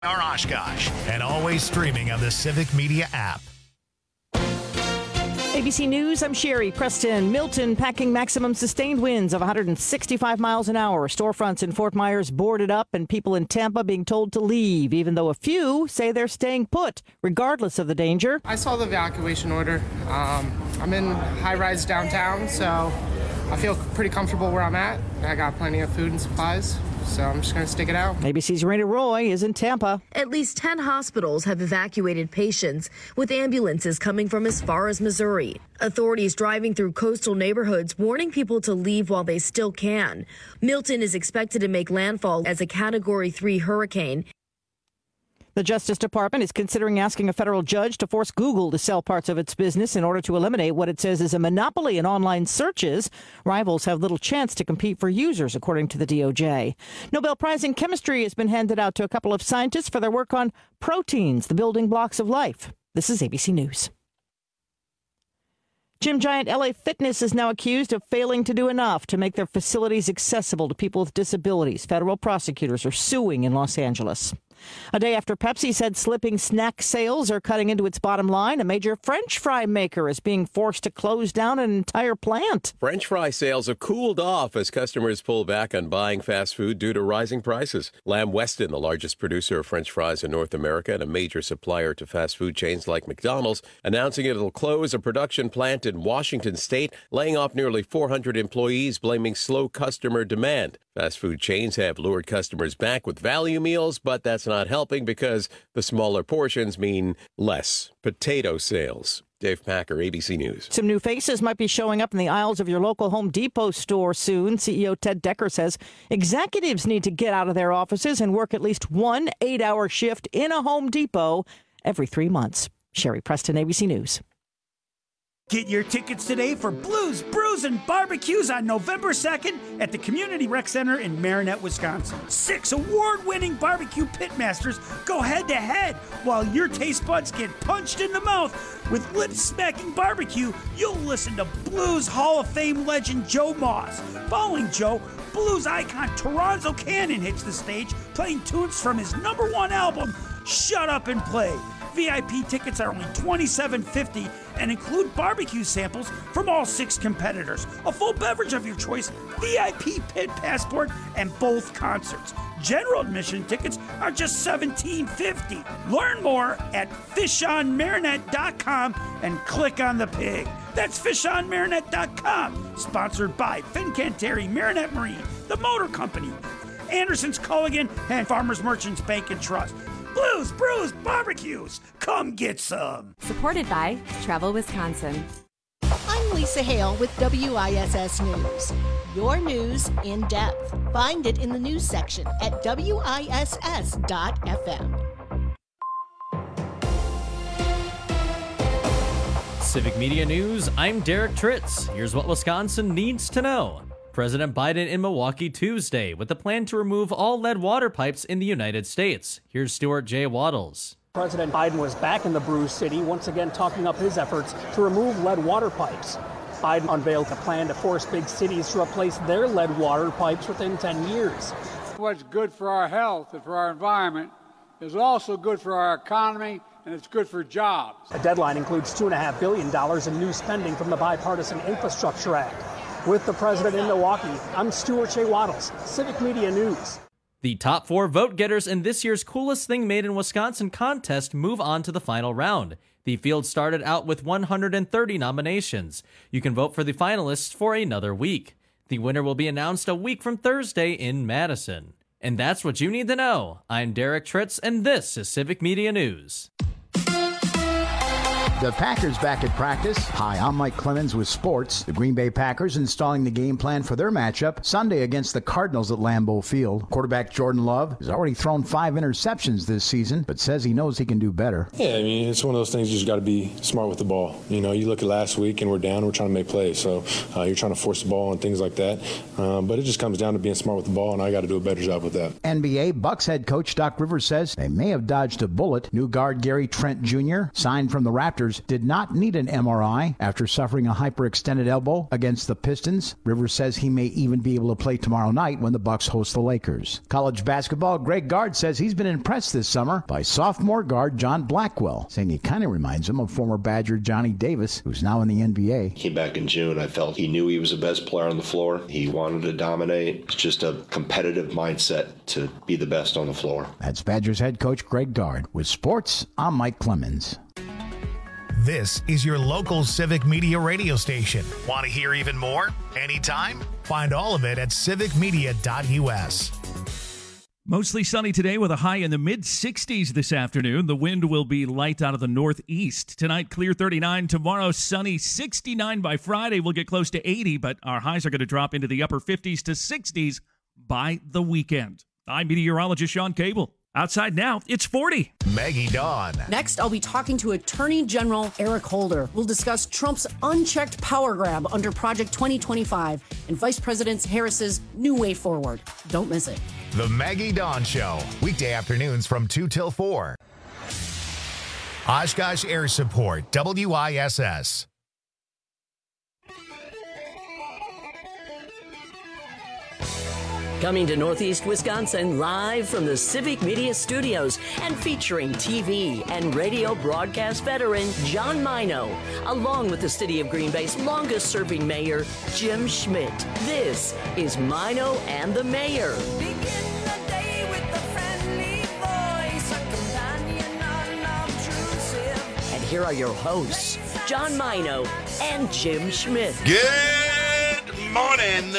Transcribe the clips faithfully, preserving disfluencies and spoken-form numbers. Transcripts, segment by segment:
Our Oshkosh, and always streaming on the Civic Media app. A B C News, I'm Sherry Preston. Milton packing maximum sustained winds of one hundred sixty-five miles an hour. Storefronts in Fort Myers boarded up and people in Tampa being told to leave, even though a few say they're staying put, regardless of the danger. I saw the evacuation order. Um, I'm in high-rise downtown, so I feel pretty comfortable where I'm at. I got plenty of food and supplies, so I'm just going to stick it out. A B C's Raina Roy is in Tampa. At least ten hospitals have evacuated patients, with ambulances coming from as far as Missouri. Authorities driving through coastal neighborhoods warning people to leave while they still can. Milton is expected to make landfall as a Category three hurricane. The Justice Department is considering asking a federal judge to force Google to sell parts of its business in order to eliminate what it says is a monopoly in online searches. Rivals have little chance to compete for users, according to the D O J. Nobel Prize in Chemistry has been handed out to a couple of scientists for their work on proteins, the building blocks of life. This is A B C News. Gym giant L A Fitness is now accused of failing to do enough to make their facilities accessible to people with disabilities. Federal prosecutors are suing in Los Angeles. A day after Pepsi said slipping snack sales are cutting into its bottom line, a major French fry maker is being forced to close down an entire plant. French fry sales have cooled off as customers pull back on buying fast food due to rising prices. Lamb Weston, the largest producer of French fries in North America and a major supplier to fast food chains like McDonald's, announcing it'll close a production plant in Washington state, laying off nearly four hundred employees, blaming slow customer demand. Fast food chains have lured customers back with value meals, but that's not helping because the smaller portions mean less potato sales. Dave Packer, A B C News. Some new faces might be showing up in the aisles of your local Home Depot store soon. C E O Ted Decker says executives need to get out of their offices and work at least one eight-hour shift in a Home Depot every three months. Sherry Preston, A B C News. Get your tickets today for Blues, Brews, and Barbecues on November second at the Community Rec Center in Marinette, Wisconsin. Six award-winning barbecue pitmasters go head-to-head while your taste buds get punched in the mouth. With lip-smacking barbecue, you'll listen to Blues Hall of Fame legend Joe Moss. Following Joe, blues icon Toronzo Cannon hits the stage, playing tunes from his number one album, Shut Up and Play. V I P tickets are only twenty-seven fifty and include barbecue samples from all six competitors, a full beverage of your choice, V I P pit passport, and both concerts. General admission tickets are just seventeen fifty. Learn more at fish on marinette dot com and click on the pig. That's fish on marinette dot com. Sponsored by Fincantieri Marinette Marine, the Motor Company, Anderson's Culligan, and Farmers Merchants Bank and Trust. Blues, Brews, Barbecues. Come get some. Supported by Travel Wisconsin. I'm Lisa Hale with W I S S News. Your news in depth. Find it in the news section at W I S S dot F M. Civic Media News, I'm Derek Tritz. Here's what Wisconsin needs to know. President Biden in Milwaukee Tuesday with a plan to remove all lead water pipes in the United States. Here's Stuart J. Waddles. President Biden was back in the Brew City, once again talking up his efforts to remove lead water pipes. Biden unveiled a plan to force big cities to replace their lead water pipes within ten years. What's good for our health and for our environment is also good for our economy, and it's good for jobs. The deadline includes two point five billion dollars in new spending from the Bipartisan Infrastructure Act. With the president in Milwaukee, I'm Stuart J. Waddles, Civic Media News. The top four vote getters in this year's Coolest Thing Made in Wisconsin contest move on to the final round. The field started out with one hundred thirty nominations. You can vote for the finalists for another week. The winner will be announced a week from Thursday in Madison. And that's what you need to know. I'm Derek Tritz, and this is Civic Media News. The Packers back at practice. Hi, I'm Mike Clemens with sports. The Green Bay Packers installing the game plan for their matchup Sunday against the Cardinals at Lambeau Field. Quarterback Jordan Love has already thrown five interceptions this season, but says he knows he can do better. Yeah, I mean, it's one of those things you just got to be smart with the ball. You know, you look at last week and we're down, we're trying to make plays. So uh, you're trying to force the ball and things like that. Um, but it just comes down to being smart with the ball, and I got to do a better job with that. N B A Bucks head coach Doc Rivers says they may have dodged a bullet. New guard Gary Trent Junior signed from the Raptors Rivers did not need an M R I after suffering a hyperextended elbow against the Pistons. Rivers says he may even be able to play tomorrow night when the Bucks host the Lakers. College basketball, Greg Gard says he's been impressed this summer by sophomore guard John Blackwell, saying he kind of reminds him of former Badger Johnny Davis, who's now in the N B A. Came back in June. I felt he knew he was the best player on the floor. He wanted to dominate. It's just a competitive mindset to be the best on the floor. That's Badgers head coach Greg Gard. With sports, I'm Mike Clemens. This is your local Civic Media radio station. Want to hear even more? Anytime? Find all of it at civic media dot u s. Mostly sunny today with a high in the mid-sixties this afternoon. The wind will be light out of the northeast. Tonight, clear thirty-nine. Tomorrow, sunny sixty-nine. By Friday, we'll get close to eighty, but our highs are going to drop into the upper fifties to sixties by the weekend. I'm meteorologist Sean Cable. Outside now, it's forty. Maggie Dawn. Next, I'll be talking to Attorney General Eric Holder. We'll discuss Trump's unchecked power grab under Project twenty twenty-five and Vice President Harris's new way forward. Don't miss it. The Maggie Dawn Show. Weekday afternoons from two till four. Oshkosh Air Support, W I S S. Coming to Northeast Wisconsin live from the Civic Media Studios and featuring T V and radio broadcast veteran John Mino, along with the City of Green Bay's longest-serving mayor, Jim Schmidt. This is Mino and the Mayor. And here are your hosts, John Mino and Jim Schmidt. Good morning.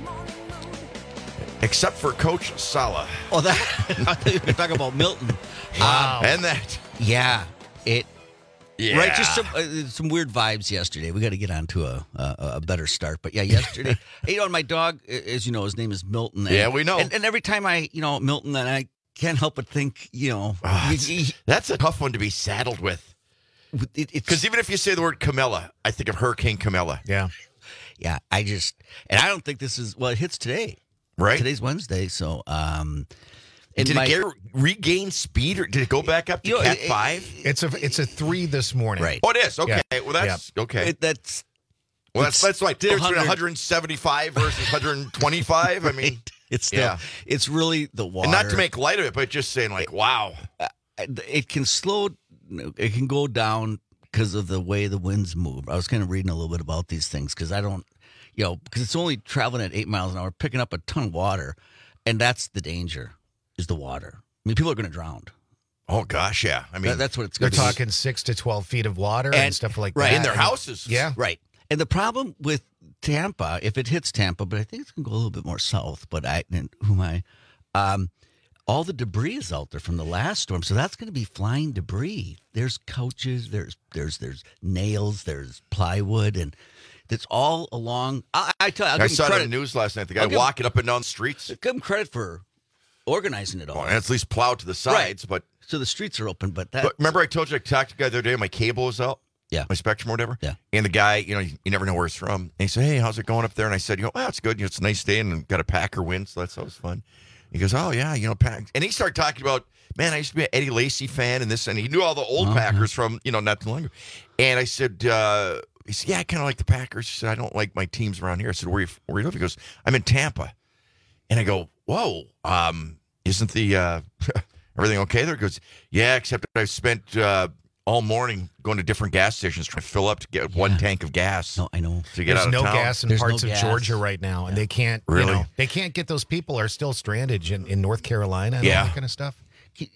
Except for Coach Sala. Oh, that I thought you were going to talk about Milton. Wow. Um, and that. Yeah. It. Yeah. Right. Just some uh, some weird vibes yesterday. We got to get on to a, a a better start. But yeah, yesterday, you know, my dog, as you know, his name is Milton. And, yeah, we know. And, and every time I, you know, Milton, and I can't help but think, you know, oh, he, he, that's a tough one to be saddled with. Because even if you say the word Camilla, I think of Hurricane Camilla. Yeah. Yeah. I just, and I don't think this is, well, it hits today. Right. Today's Wednesday, so um and did my, it get, regain speed or did it go back up to you know, Cat it, five? It's a it's a three this morning. Right. Oh, it is. Okay. Yeah. Well, that's yeah. okay. It, that's well, that's that's like difference between one seventy-five versus one twenty-five. I mean, it's still, yeah. it's really the water. And not to make light of it, but just saying like, wow, uh, it can slow, it can go down because of the way the winds move. I was kind of reading a little bit about these things because I don't. You know, because it's only traveling at eight miles an hour, picking up a ton of water, and that's the danger, is the water. I mean, people are going to drown. Oh, gosh, yeah. I mean, that, that's what it's going to be. They're talking six to twelve feet of water and, and stuff like right, that. In their houses. Yeah. Right. And the problem with Tampa, if it hits Tampa, but I think it's going to go a little bit more south, but I, and who am I? Um, all the debris is out there from the last storm, so that's going to be flying debris. There's couches, there's there's there's nails, there's plywood, and it's all along. I, I tell you, I'll I give saw him it credit. on the news last night. The guy I'll walking up and down the streets. Give him credit for organizing it all. Well, and at least plowed to the sides, right. but so the streets are open. But that. But remember, I told you I talked to the guy the other day. My cable was out. Yeah. My Spectrum or whatever. Yeah. And the guy, you know, you, you never know where it's from. And he said, "Hey, how's it going up there?" And I said, "You know, well, it's good. You know, it's a nice day, and got a Packer win, so that's always fun." He goes, "Oh yeah, you know, Pack." And he started talking about, man, I used to be an Eddie Lacy fan, and this, and he knew all the old uh-huh. Packers from, you know, not too long ago. And I said. uh He said, yeah, I kind of like the Packers. He said, I don't like my teams around here. I said, where you, where you live? He goes, I'm in Tampa. And I go, whoa, um, isn't the uh, everything okay there? He goes, yeah, except I've spent uh, all morning going to different gas stations trying to fill up to get yeah. one tank of gas. No, I know. To get There's out of no town. gas in There's parts no of gas. Georgia right now, and yeah. they can't, really? you know, they can't get those people are still stranded in, in North Carolina and yeah. all that kind of stuff.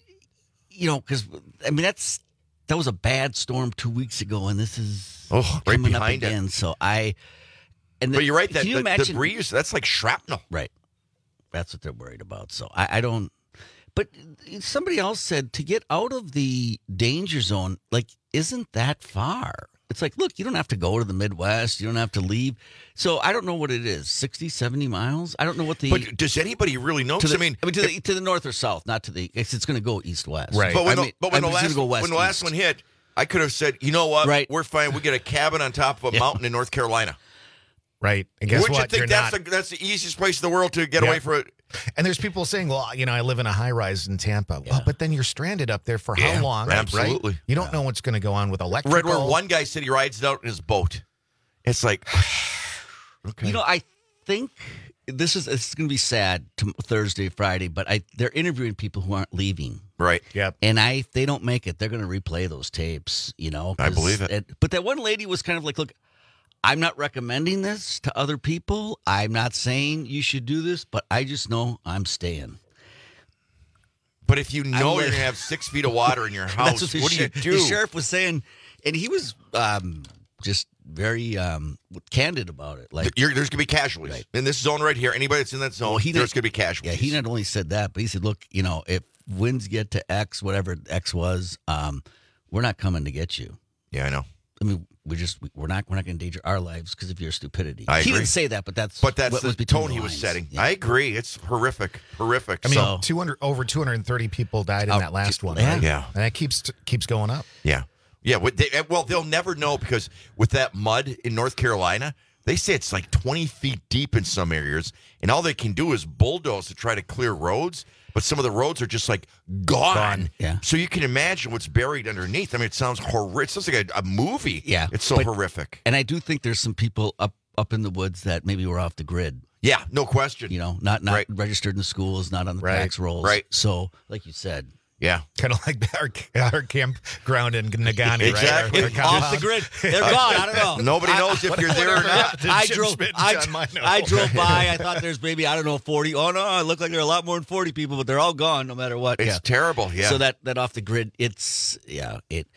You know, because, I mean, that's that was a bad storm two weeks ago, and this is oh, right coming up behind again. it. So I, and the, but you're right. That can you the, imagine, the breeze, that's like shrapnel. Right. That's what they're worried about. So I, I don't. But somebody else said to get out of the danger zone, like, isn't that far? It's like, look, you don't have to go to the Midwest. You don't have to leave. So I don't know what it is, sixty, seventy miles? I don't know what the... But does anybody really know? To the, I mean, I mean to, if, the, to the north or south, not to the... It's, it's going to go east-west. Right. But when, I the, mean, but when, the, last, go west, when the last one hit, I could have said, you know what? Right. We're fine. We get a cabin on top of a yeah. mountain in North Carolina. Right. And guess Wouldn't what? you think You're that's, not... the, that's the easiest place in the world to get yep. away from it? And there's people saying, well, you know, I live in a high rise in Tampa. Yeah. Well, but then you're stranded up there for Yeah, how long? absolutely. Right? You don't Yeah. know what's going to go on with Red, electrical. where one guy said he rides it out in his boat. It's like, okay. You know, I think this is this is going to be sad to Thursday, Friday, but I they're interviewing people who aren't leaving. Right. Yep. And I, if they don't make it, they're going to replay those tapes. You know, I 'cause believe it. But that one lady was kind of like, "Look, I'm not recommending this to other people. I'm not saying you should do this, but I just know I'm staying." But if you know I'm you're with- going to have six feet of water in your house, That's what, the what do you sher- do? The sheriff was saying, and he was um, just very um, candid about it. Like, You're, there's going to be casualties. Right. In this zone right here, anybody that's in that zone, Well, he there's didn't- going to be casualties. yeah, he not only said that, but he said, "Look, you know, if winds get to X, whatever X was, um, we're not coming to get you." Yeah, I know. I mean, we just we- we're not we're not going to endanger our lives because of your stupidity. I he agree. didn't say that, but that's But that's what the was between tone the he was lines. setting. Yeah. I agree. It's horrific. Horrific. I mean, So- two hundred over two hundred thirty people died in Oh, that last one. yeah. Right? Yeah. And that keeps keeps going up. Yeah. Yeah. what They, well, they'll never know because with that mud in North Carolina, they say it's like twenty feet deep in some areas, and all they can do is bulldoze to try to clear roads. But some of the roads are just like gone. Gone. Yeah. So you can imagine what's buried underneath. I mean, it sounds horrific. It sounds like a, a movie. Yeah. It's so But- horrific. And I do think there's some people up up in the woods that maybe were off the grid. Yeah. No question. You know, not not Right. registered in schools, not on the Right. tax rolls. Right. So, like you said, Yeah. Kind of like our, our campground in Nagani, Exactly. right? Our- our off compound. the grid, they're gone. I don't know. Nobody knows if you're there or Whatever not. happened to I Jim drove. Schmidt and I, John Mino? I drove by. I thought there's maybe I don't know forty. Oh no, it looked like there are a lot more than forty people, but they're all gone no matter what. It's yeah. terrible. Yeah. So that that off the grid, it's yeah it.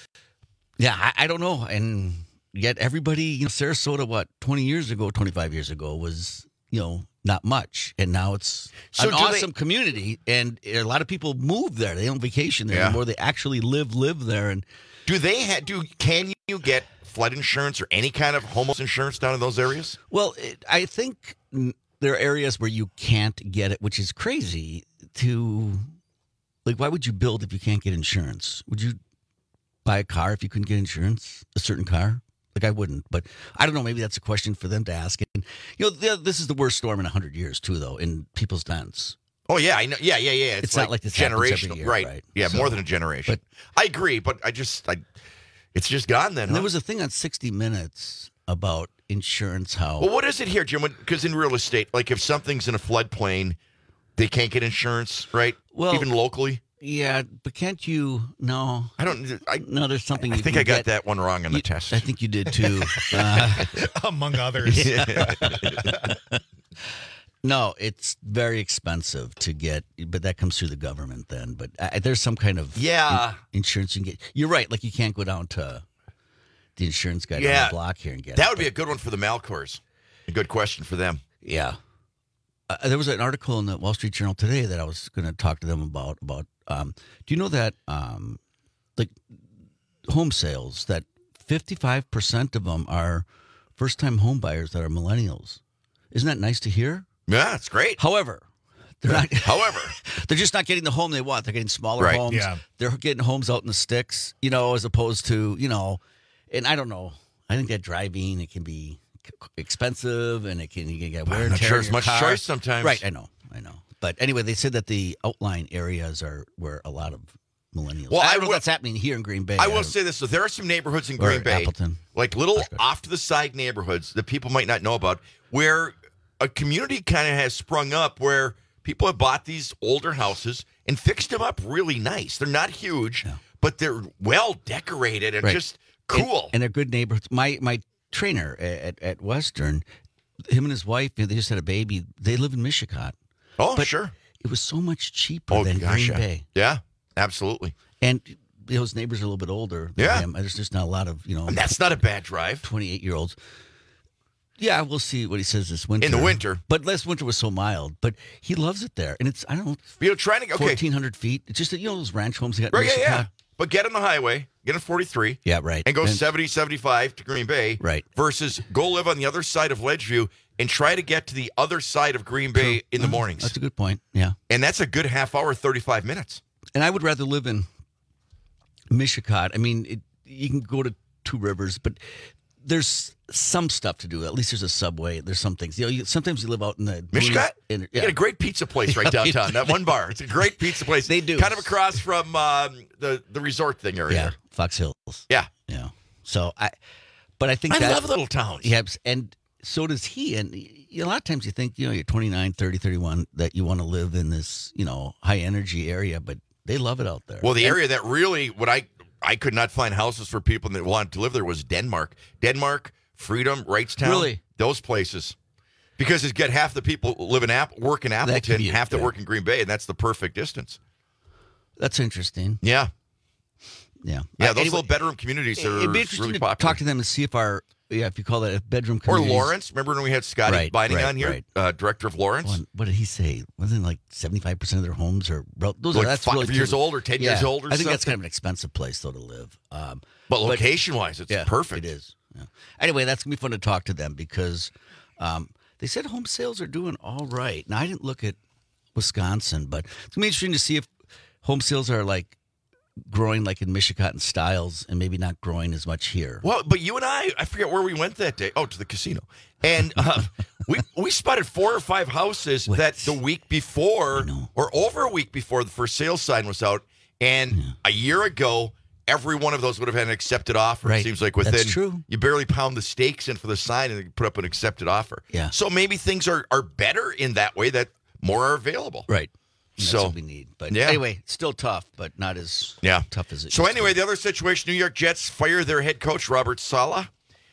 Yeah, I, I don't know, and yet everybody, you know, Sarasota, what twenty years ago, twenty five years ago was you know not much, and now it's So an do they- awesome community, and a lot of people move there. They don't vacation there Yeah. anymore. They actually live live there, and Do they ha- do? Can you get flood insurance or any kind of homeless insurance down in those areas? well, it, I think mm, there are areas where you can't get it, which is crazy. To like, why would you build if you can't get insurance? Would you buy a car if you couldn't get insurance? A certain car? Like I wouldn't, but I don't know. Maybe that's a question for them to ask. And you know, the, this is the worst storm in a hundred years, too, though, in people's tents. Oh yeah, I know. Yeah, yeah, yeah. It's, It's not like this happens every generational, year, right? right? Yeah, So- more than a generation. but- I agree, but I just, I, it's just gone then. And Huh? there was a thing on sixty minutes about insurance. How well, what is it here, Jim? Because in real estate, like if something's in a floodplain, they can't get insurance, right? Well- even locally. Yeah, but can't you? No, I don't. I, no, there's something. I you think can I got get. that one wrong on the You- test. I think you did too. uh, Among others. no, it's very expensive to get, but that comes through the government then. But uh, there's some kind of Yeah. in- insurance you can get. You're right. Like you can't go down to the insurance guy down Yeah. the block here and get That it. would be but- a good one for the Malcors. A good question for them. Yeah. Uh, there was an article in the Wall Street Journal today that I was going to talk to them about. About um, do you know that um, like home sales that fifty-five percent of them are first-time home buyers that are millennials? Isn't that nice to hear? Yeah, it's great. However, they're not. However, they're just not getting the home they want. They're getting smaller Right, homes. yeah. They're getting homes out in the sticks, you know, as opposed to you know. And I don't know. I think that driving it can be expensive, and it can you can get wear I'm and not tear sure in as your much car. choice sometimes. Right, I know, I know. But anyway, they said that the outlying areas are where a lot of millennials. Well, I I don't know will- if that's happening here in Green Bay. I will don't- say this: so there are some neighborhoods in Or Green Bay, Appleton. like little off to the side neighborhoods that people might not know about, where a community kind of has sprung up where people have bought these older houses and fixed them up really nice. They're not huge, but they're well decorated and Right. just And- cool. and, they're good neighborhoods. My my trainer at, at Western, him and his wife, you know, they just had a baby. They live in Michigan. oh, but sure. It was so much cheaper Oh, than gosh, Green yeah. Bay. Yeah, absolutely. And you know, his neighbors are a little bit older. than Yeah. him. There's just not a lot of, you know, And that's not a bad drive. twenty-eight year olds. Yeah, we'll see what he says this winter. In the winter. But last winter was so mild. But he loves it there. And it's, I don't know, You know, trying to okay, fourteen hundred feet. It's just, that, you know, those ranch homes they got in right, yeah, Michigan? yeah. But get on the highway, get on forty-three. Yeah, right. And go And- seventy, seventy-five to Green Bay. Right. Versus go live on the other side of Ledgeview and try to get to the other side of Green Bay in the Uh, mornings. That's a good point. Yeah. And that's a good half hour, thirty-five minutes. And I would rather live in Michigan. I mean, it, you can go to Two Rivers, but there's some stuff to do. At least there's a Subway. There's some things. You know, you, sometimes you live out in the Mishkat? In, You yeah. got a great pizza place right downtown. That one bar. It's a great pizza place. They do. Kind of across from um, the, the resort thing area. Yeah, Fox Hills. Yeah. Yeah. So I, but I think I that, love little towns. Yeah, and so does he. And you know, a lot of times you think, you know, you're twenty-nine, thirty, thirty-one, that you want to live in this, you know, high energy area, but they love it out there. Well, the And- area that really, what I I could not find houses for people that wanted to live there was Denmark. Denmark, Freedom, Wrightstown. Really? Those places. Because it's got half the people live in App, work in Appleton, be it, half that yeah. work in Green Bay, and that's the perfect distance. That's interesting. Yeah. Yeah. Yeah, Uh, those anyway, little bedroom communities are It'd be interesting really to popular. talk to them and see if our, yeah, if you call that a bedroom Or communities. Lawrence. Remember when we had Scotty Right, Binding right, on here, right. uh, director of Lawrence? Well, what did he say? Wasn't it like seventy-five percent of their homes are, those Like are, that's five really years too- old or ten yeah, years old or I think that's something? kind of an expensive place, though, to live. Um, But location-wise, it's yeah, perfect. It is. Yeah. Anyway, that's going to be fun to talk to them because um, they said home sales are doing all right. Now, I didn't look at Wisconsin, but it's going to be interesting to see if home sales are like growing like in Michigan and Stiles and maybe not growing as much here. Well, but you and I, I forget where we went that day. Oh, to the casino. And uh, we we spotted four or five houses that the week before or over a week before the first sales sign was out. And a year ago, every one of those would have had an accepted offer. Right. It seems like within, That's true. you barely pound the stakes in for the sign and you put up an accepted offer. Yeah. So maybe things are, are better in that way, that more are available. Right. And So that's what we need. But yeah. anyway, still tough, but not as Yeah. tough as it So used to anyway, be. the other situation, New York Jets fire their head coach, Robert Saleh.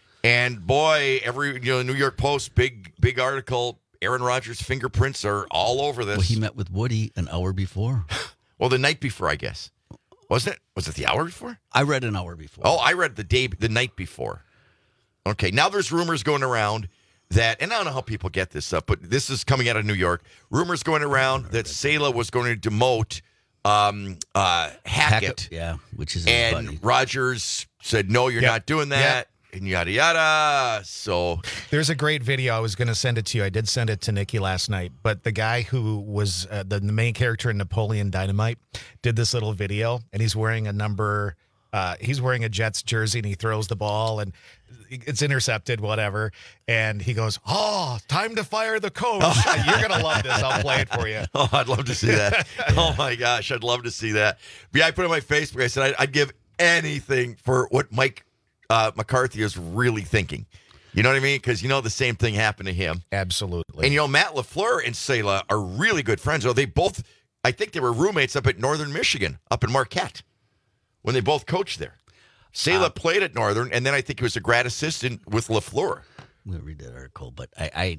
And boy, every, you know, New York Post, big, big article, Aaron Rodgers' fingerprints are all over this. Well, he met with Woody an hour before. Well, the night before, I guess. Wasn't it? Was it the hour before? I read an hour before. Oh, I read the day, the night before. Okay, now there's rumors going around that, and I don't know how people get this up, but this is coming out of New York. Rumors going around that Saleh was going to demote um, uh, Hackett. Hackett, yeah, which is his and buddy. Rodgers said, no, you're Yep. not doing that, and yada, yada. So There's a great video. I was going to send it to you. I did send it to Nikki last night. But the guy who was uh, the, the main character in Napoleon Dynamite did this little video, and he's wearing a number. Uh, he's wearing a Jets jersey, and he throws the ball, and it's intercepted, whatever. And he goes, "Oh, time to fire the coach." You're going to love this. I'll play it for you. Oh, I'd love to see that. Oh, my gosh. I'd love to see that. But yeah, I put it on my Facebook. I said I'd, I'd give anything for what Mike uh, McCarthy is really thinking. You know what I mean? Because, you know, the same thing happened to him. Absolutely. And, you know, Matt LaFleur and Saleh are really good friends. Oh, they both, I think they were roommates up at Northern Michigan, up in Marquette, when they both coached there. Saleh Uh, played at Northern, and then I think he was a grad assistant with LaFleur. I'm gonna read that article, but I, I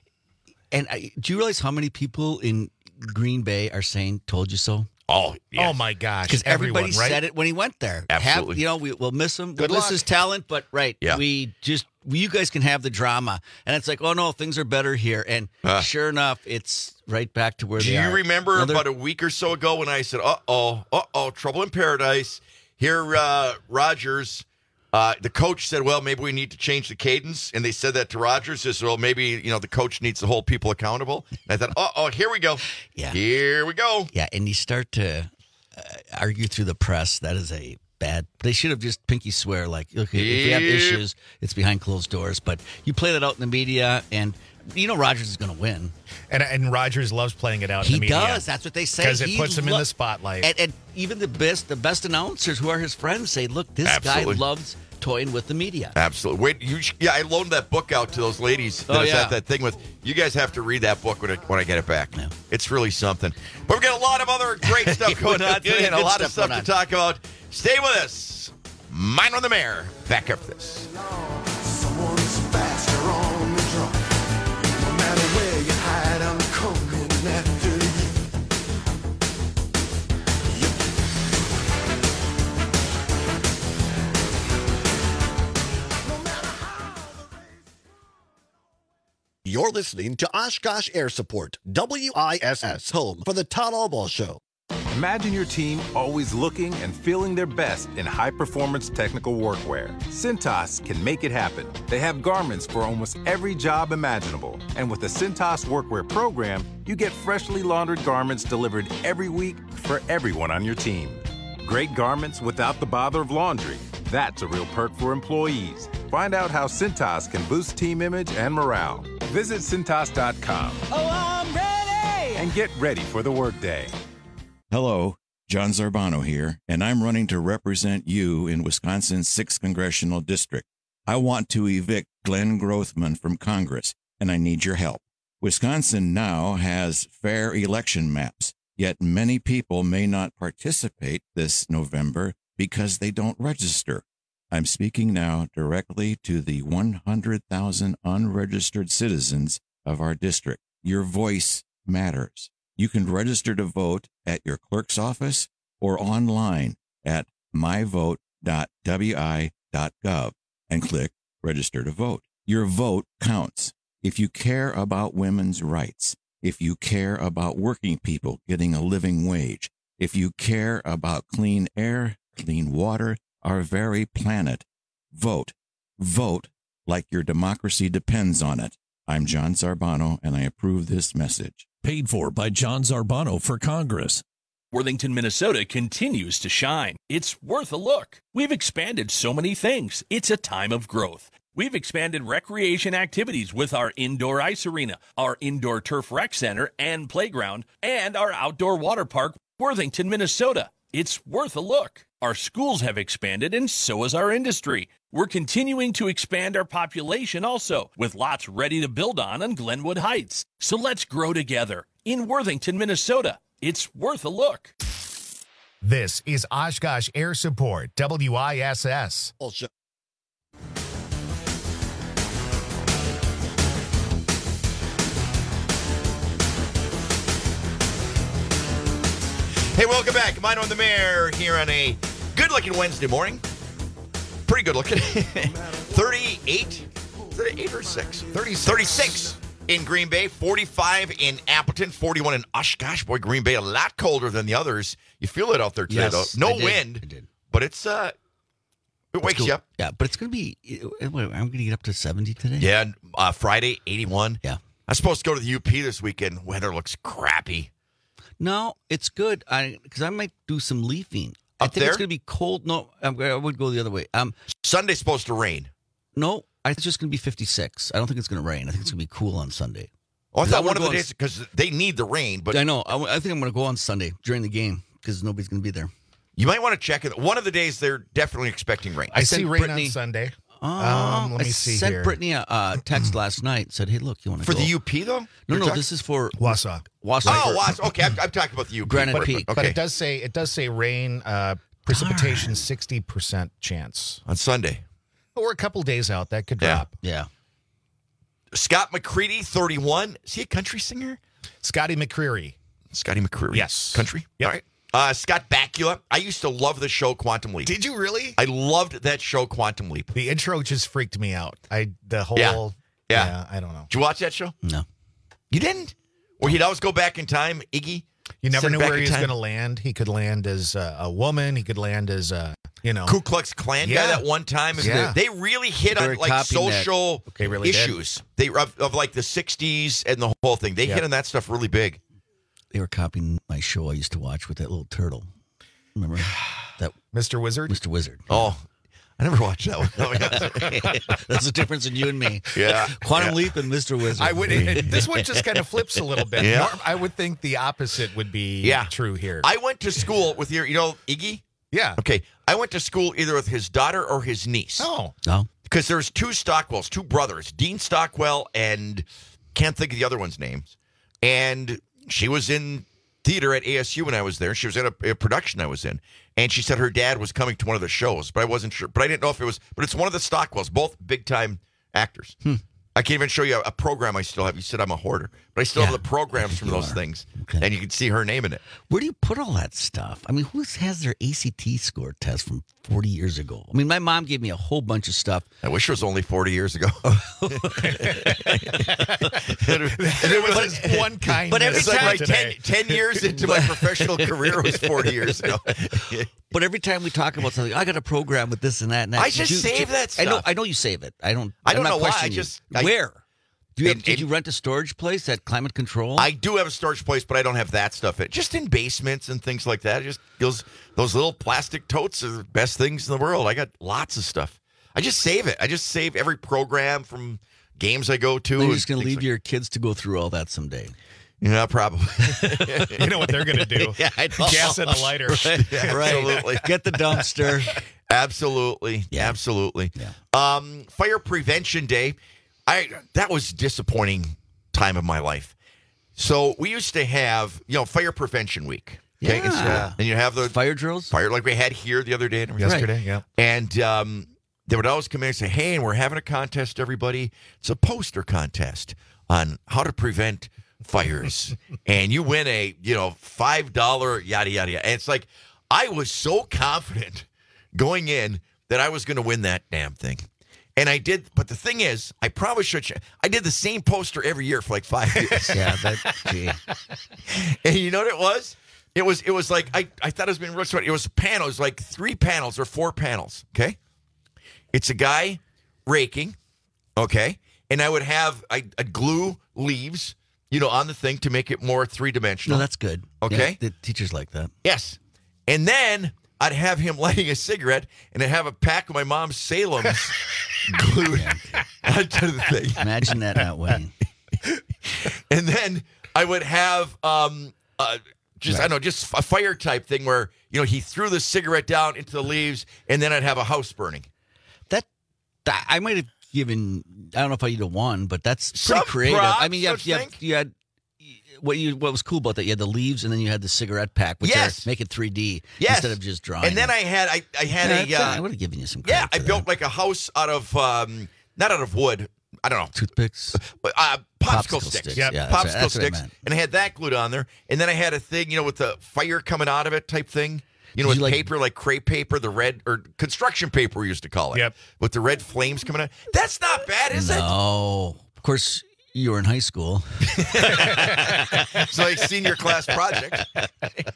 and I, do you realize how many people in Green Bay are saying "told you so"? Oh, Oh, my gosh. Because everybody Everyone, right? said it when he went there. Absolutely. Have, you know, we, we'll miss him. Good we'll miss luck. his talent, but right, Yeah. we just we, you guys can have the drama, and it's like, oh no, things are better here, and Uh. sure enough, it's right back to where Do they you are. remember Another- about a week or so ago when I said, uh-oh, uh-oh, trouble in paradise? Here, uh, Rodgers, uh, the coach said, well, maybe we need to change the cadence. And they said that to Rodgers. They said, well, maybe, you know, the coach needs to hold people accountable. And I thought, uh-oh, here we go. Yeah. Here we go. Yeah, and you start to uh, argue through the press. That is a bad. They should have just pinky swear, like, okay, if we have Yep. issues, it's behind closed doors. But you play that out in the media, and you know Rodgers is going to win. And, and Rodgers loves playing it out He in the media. does. That's what they say. Because it He puts him in lo- the spotlight. And, and even the best, the best announcers who are his friends say, "Look, this Absolutely. guy loves toying with the media." Absolutely. Wait, you, sh- yeah, I loaned that book out to those ladies that Oh, I was yeah. at that thing with. You guys have to read that book when I, when I get it back. It's really something. But we've got a lot of other great stuff going on today and a Good lot of stuff stuff to going on. talk about. Stay with us. Mine on the Mayor. Back after this. Someone's faster on the drum. No matter where you hide, I'm coming after you. You're listening to Oshkosh Air Support, W I S S, home for the Todd Allball Show. Imagine your team always looking and feeling their best in high-performance technical workwear. Cintas can make it happen. They have garments for almost every job imaginable. And with the Cintas Workwear program, you get freshly laundered garments delivered every week for everyone on your team. Great garments without the bother of laundry. That's a real perk for employees. Find out how Cintas can boost team image and morale. Visit Cintas dot com. Oh, I'm ready! And get ready for the workday. Hello, John Zarbano here, and I'm running to represent you in Wisconsin's sixth Congressional District. I want to evict Glenn Grothman from Congress, and I need your help. Wisconsin now has fair election maps, yet many people may not participate this November because they don't register. I'm speaking now directly to the one hundred thousand unregistered citizens of our district. Your voice matters. You can register to vote at your clerk's office or online at my vote dot w i dot gov and click Register to Vote. Your vote counts. If you care about women's rights, if you care about working people getting a living wage, if you care about clean air, clean water, our very planet, vote. Vote like your democracy depends on it. I'm John Zarbano, and I approve this message. Paid for by John Zarbano for Congress. Worthington, Minnesota continues to shine. It's worth a look. We've expanded so many things. It's a time of growth. We've expanded recreation activities with our indoor ice arena, our indoor turf rec center and playground, and our outdoor water park, Worthington, Minnesota. It's worth a look. Our schools have expanded, and so has our industry. We're continuing to expand our population also, with lots ready to build on on Glenwood Heights. So let's grow together in Worthington, Minnesota. It's worth a look. This is Oshkosh Air Support, W I S S. Bullshit. Hey, welcome back. Mine on the Mayor here on a good-looking Wednesday morning. Pretty good-looking. thirty-eight? thirty-eight or six? thirty-six. thirty-six in Green Bay, forty-five in Appleton, forty-one in Oshkosh. Boy, Green Bay a lot colder than the others. You feel it out there today, Yes, though. No I did. wind, I did. but it's uh, it wakes It's you go- up. Yeah, but it's going to be, I'm going to get up to seventy today. Yeah, uh, Friday, eighty-one. Yeah. I'm supposed to go to the U P this weekend. Weather looks crappy. No, it's good. I because I might do some leafing. I Up think there? it's going to be cold. No, I'm, I would go the other way. Um, Sunday's supposed to rain. No, I think it's just going to be fifty-six. I don't think it's going to rain. I think it's going to be cool on Sunday. Oh, I 'Cause thought wanna one of go the on- days, because they need the rain, but I know. I, I think I'm going to go on Sunday during the game because nobody's going to be there. you might want to check it. One of the days they're definitely expecting rain. I, see sent rain Brittany- on Sunday. Oh, Um, let I me see sent here. Brittany a uh, text last night. Said, "Hey, look, you want to For go the U P, though? No, You're no, talking- this is for Wausau. Wausau. Oh, Wausau. Okay, I'm, I'm talking about the U P. Granite But- Peak. Okay. But it does say it does say rain, uh, precipitation, sixty percent chance, on Sunday. or a couple days out that could Yeah. drop. Yeah. Scott McCready, thirty-one. Is he a country singer? Scotty McCreery. Scotty McCreery. Yes. Country? Yep. All right. Uh, Scott Bakula. I used to love the show Quantum Leap. Did you really? I loved that show Quantum Leap. The intro just freaked me out. I the whole Yeah. Yeah. yeah I don't know. Did you watch that show? No. You didn't? Or he'd always go back in time, Iggy? You never Send knew back where in he was time? going to land. He could land as uh, a woman. He could land as a, you know. Ku Klux Klan Yeah. guy that one time. Yeah. They really hit They on were like copying that. social They really did. issues. They of, of like the sixties and the whole thing. They Yeah. hit on that stuff really big. They were copying my show I used to watch with that little turtle. Remember that Mister Wizard? Mister Wizard? Oh, I never watched that one. That's the difference in you and me. Yeah. Quantum Yeah. Leap and Mister Wizard. I would. This one just kind of flips a little bit. Yeah. Norm- I would think the opposite would be Yeah. true here. I went to school with your, you know, Iggy? yeah. Okay. I went to school either with his daughter or his niece. Oh. No. Because there's two Stockwells, two brothers, Dean Stockwell and can't think of the other one's names. And she was in theater at A S U when I was there. She was in a, a production I was in. And she said her dad was coming to one of the shows, but I wasn't sure. But I didn't know if it was, but it's one of the Stockwells, both big-time actors. Hmm. I can't even show you a, a program I still have. You said I'm a hoarder, but I still Yeah, have the programs from you those are. things. Okay. And you can see her name in it. Where do you put all that stuff? I mean, who has their A C T score test from forty years ago? I mean, my mom gave me a whole bunch of stuff. I wish it was only forty years ago. It was his one kind. but every It's like time- my ten, ten years into my professional career was forty years ago. But every time we talk about something, I got a program with this and that and that. I just Do- save do- that I know. stuff. I know you save it. I don't. I don't I'm not know why, I questioning you. just- I- Where? Do you have, In- did in- you rent a storage place at Climate Control? I do have a storage place, but I don't have that stuff. It just in basements and things like that. Just those those little plastic totes are the best things in the world. I got lots of stuff. I just save it. I just save every program from games I go to. You're just going to Things leave like- your kids to go through all that someday. Yeah, probably. You know what they're going to do? Yeah, I know. Gas and a lighter. Right, Yeah, right. absolutely. Get the dumpster. Absolutely. Yeah. Absolutely. Yeah. Um, Fire Prevention Day. I that was a disappointing time of my life. So we used to have, you know, Fire Prevention Week. Okay. Yeah. It's, uh, and you have the Fire drills? Fire like we had here the other day. and everything. Yesterday, yeah. And um, they would always come in and say, hey, and we're having a contest, everybody. It's a poster contest on how to prevent fires. And you win a, you know, five dollars yada, yada, yada. And it's like, I was so confident going in that I was going to win that damn thing. And I did. But the thing is, I probably should. I did the same poster every year for like five years. Yeah, that, gee. And you know what it was? It was it was like, I, I thought it was being real smart. It was a panel. It was like three panels or four panels, okay? It's a guy raking, okay? And I would have, I, I'd glue leaves, you know, on the thing to make it more three-dimensional. No, that's good. Okay. Yeah, the teachers like that. Yes. And then I'd have him lighting a cigarette, and I'd have a pack of my mom's Salem's glued onto the thing. Imagine that not winning. And then I would have um, uh, just, right. I don't know, just a fire type thing where, you know, he threw the cigarette down into the leaves, and then I'd have a house burning. That, that I might have given, I don't know if I'd have won, but that's pretty Some creative. props, I mean, you, have, don't you, you have, think? you had, what you what was cool about that, you had the leaves, and then you had the cigarette pack, which Yes. are, make it three D Yes. instead of just drawing. And then it. I had, I, I had Yeah, a, that's- uh, I would have given you some yeah, credit I for built that. like a house out of, um, not out of wood, I don't know. Toothpicks? But, uh, popsicle, Popsicle sticks. sticks. Yeah, Yeah, that's right. popsicle That's what I sticks. meant. And I had that glued on there. And then I had a thing, you know, with the fire coming out of it type thing. You know, Did with you, like- paper, like crepe paper, the red, or construction paper we used to call it. Yep. With the red flames coming out. That's not bad, is it? No. Of course, you were in high school. It's like senior class project. But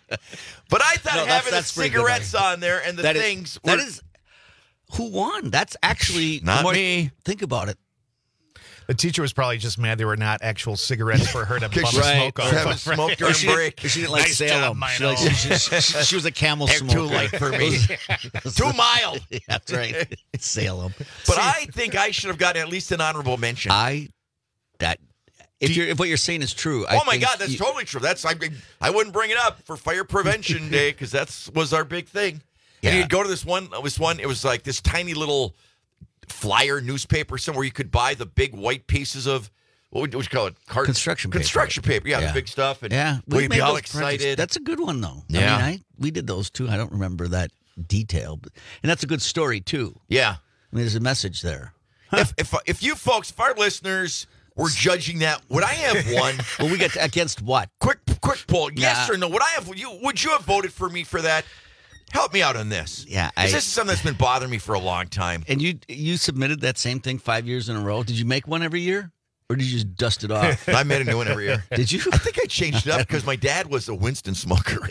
I thought No, that's- having that's the pretty good, cigarettes Mike. on there and the That is- things. that were- is who won. That's actually Not the more- me. Think about it. The teacher was probably just mad they were not actual cigarettes for her to bum the Right. smoke off. Haven't smoked during she break. Didn't, she didn't like Nice Salem. job, she, liked- Mino. she, she, she, she was a camel They're smoker. too light for me. Too mild. Yeah, that's right. Salem. But I think I should have gotten at least an honorable mention. I that if Do you- you're if what you're saying is true. I Oh my think God, that's you- totally true. That's I. I wouldn't bring it up for Fire Prevention Day because that's was our big thing. Yeah. And you'd go to this one. This one. It was like this tiny little flyer newspaper somewhere you could buy the big white pieces of what would, what would you call it? Cart- Construction paper. Construction paper. Yeah, Yeah. the big stuff. And Yeah, we'd made be all those projects. excited. That's a good one though. Yeah. I mean, I we did those too. I don't remember that detail, but and that's a good story too. yeah. I mean, there's a message there. If if if you folks, if our listeners were judging that, would I have won? Well, we got against what? Quick, quick poll. Yes Nah. or no? Would I have? You would you have voted for me for that? Help me out on this. Yeah, 'Cause I- this is something that's been bothering me for a long time. And you you submitted that same thing five years in a row. Did you make one every year, or did you just dust it off? I made a new one every year. Did you? I think I changed it up because my dad was a Winston smoker,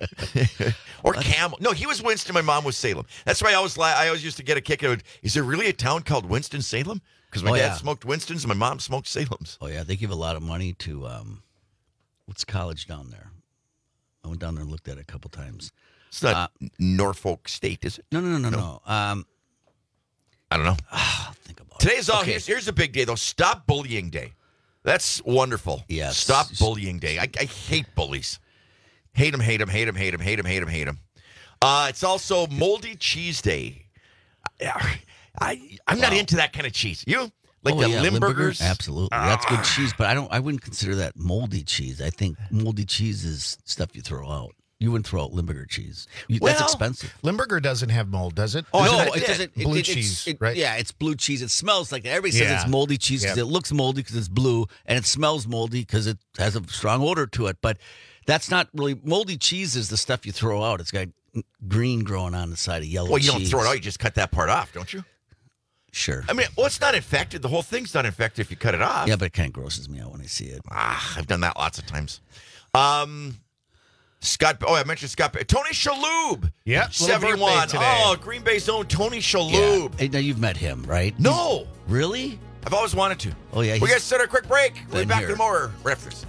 or Camel. No, he was Winston. My mom was Salem. That's why I always la- I always used to get a kick out of. Is there really a town called Winston Salem? Because my Oh, dad yeah. smoked Winstons and my mom smoked Salems. Oh yeah, they give a lot of money to um, what's college down there? I went down there and looked at it a couple times. It's not Uh, Norfolk State, is it? No, no, no, no, no. Um, I don't know. think about Today's all. Okay. Here's, here's a big day though. Stop Bullying Day. That's wonderful. Yes. Stop Bullying Day. I, I hate bullies. Hate them. Hate them. Hate them. Hate them. Hate them. Hate them. Hate them. Uh, it's also Moldy Cheese Day. I, I I'm not Wow. into that kind of cheese. You like oh, the yeah, Limburgers? Absolutely, that's good cheese. But I don't. I wouldn't consider that moldy cheese. I think moldy cheese is stuff you throw out. You wouldn't throw out Limburger cheese. You, that's Well, expensive. Limburger doesn't have mold, does it? Oh, I no, thought it did. doesn't. It, Blue it, it's- cheese, it- right? Yeah, it's blue cheese. It smells like that. Everybody says Yeah. it's moldy cheese because Yep. it looks moldy because it's blue, and it smells moldy because it has a strong odor to it. But that's not really moldy cheese. Is the stuff you throw out. It's got green growing on the side of yellow. Well, you cheese. don't throw it out. You just cut that part off, don't you? Sure. I mean, well, it's not infected. The whole thing's not infected if you cut it off. Yeah, but it kind of grosses me out when I see it. Ah, I've done that lots of times. Um, Scott. Oh, I mentioned Scott. Tony Shalhoub. Yeah, little seventy-one. birthday today. Oh, Green Bay's own Tony Yeah. Shalhoub. Hey, now you've met him, right? No, Really? I've always wanted to. Oh yeah. We he's- got to set a quick break. We'll be Then back here. with more right after this.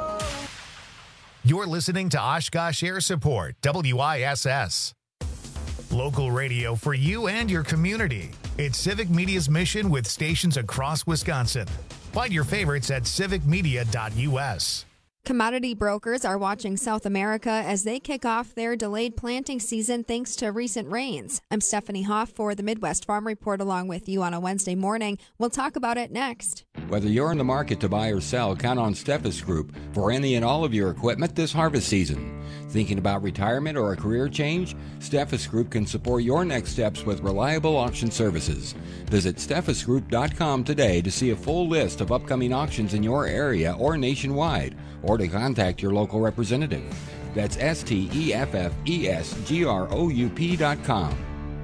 You're listening to Oshkosh Air Support, W I S S. Local radio for you and your community. It's Civic Media's mission with stations across Wisconsin. Find your favorites at civic media dot u s. Commodity brokers are watching South America as they kick off their delayed planting season thanks to recent rains. I'm Stephanie Hoff for the Midwest Farm Report along with you on a Wednesday morning. We'll talk about it next. Whether you're in the market to buy or sell, count on Steffes Group for any and all of your equipment this harvest season. Thinking about retirement or a career change? Steffes Group can support your next steps with reliable auction services. Visit steffes group dot com today to see a full list of upcoming auctions in your area or nationwide, or to contact your local representative. That's S T E F F E S G R O U P dot com.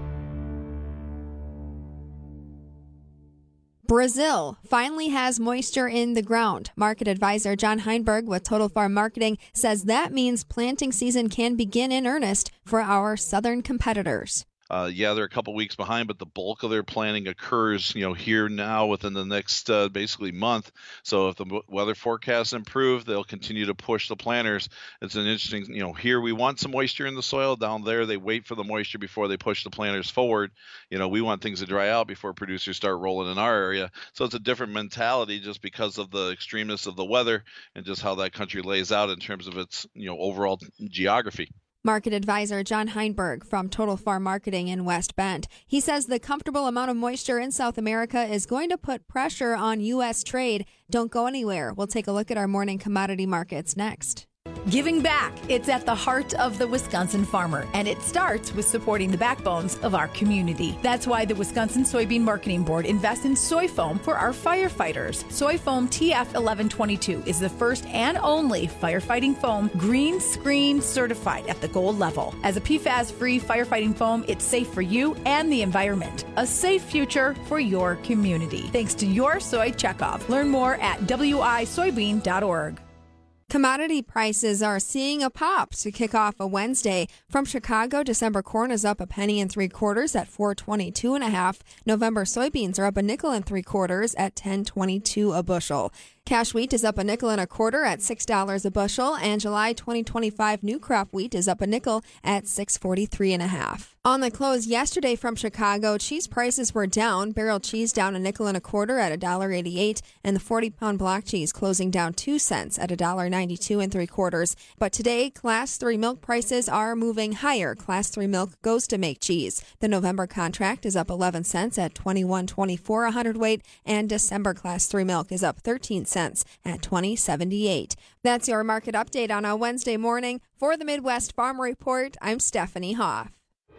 Brazil finally has moisture in the ground. Market advisor John Heinberg with Total Farm Marketing says that means planting season can begin in earnest for our southern competitors. Uh, yeah, they're a couple weeks behind, but the bulk of their planting occurs, you know, here now within the next uh, basically month. So if the w- weather forecasts improve, they'll continue to push the planters. It's an interesting, you know, here we want some moisture in the soil. Down there, they wait for the moisture before they push the planters forward. You know, we want things to dry out before producers start rolling in our area. So it's a different mentality just because of the extremeness of the weather and just how that country lays out in terms of its, you know, overall geography. Market advisor John Heinberg from Total Farm Marketing in West Bend. He says the comfortable amount of moisture in South America is going to put pressure on U S trade. Don't go anywhere. We'll take a look at our morning commodity markets next. Giving back. It's at the heart of the Wisconsin farmer, and it starts with supporting the backbones of our community. That's why the Wisconsin Soybean Marketing Board invests in soy foam for our firefighters. Soy foam T F eleven twenty-two is the first and only firefighting foam green screen certified at the gold level. As a P FAS-free firefighting foam, it's safe for you and the environment. A safe future for your community. Thanks to your soy checkoff. Learn more at w i soybean dot org. Commodity prices are seeing a pop to kick off a Wednesday. From Chicago, December corn is up a penny and three quarters at four twenty-two and a half. November soybeans are up a nickel and three quarters at ten twenty-two a bushel. Cash wheat is up a nickel and a quarter at six dollars a bushel, and July twenty twenty-five new crop wheat is up a nickel at six forty-three and a half. On the close yesterday from Chicago, cheese prices were down. Barrel cheese down a nickel and a quarter at one dollar eighty-eight, and the forty pound block cheese closing down two cents at one dollar ninety-two and three quarters. But today, Class three milk prices are moving higher. Class three milk goes to make cheese. The November contract is up eleven cents at twenty-one twenty-four a hundredweight, and December Class three milk is up thirteen cents at twenty seventy-eight. That's your market update on a Wednesday morning. For the Midwest Farm Report, I'm Stephanie Hoff.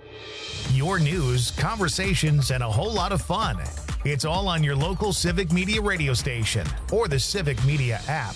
Your news, conversations, and a whole lot of fun. It's all on your local Civic Media radio station or the Civic Media app.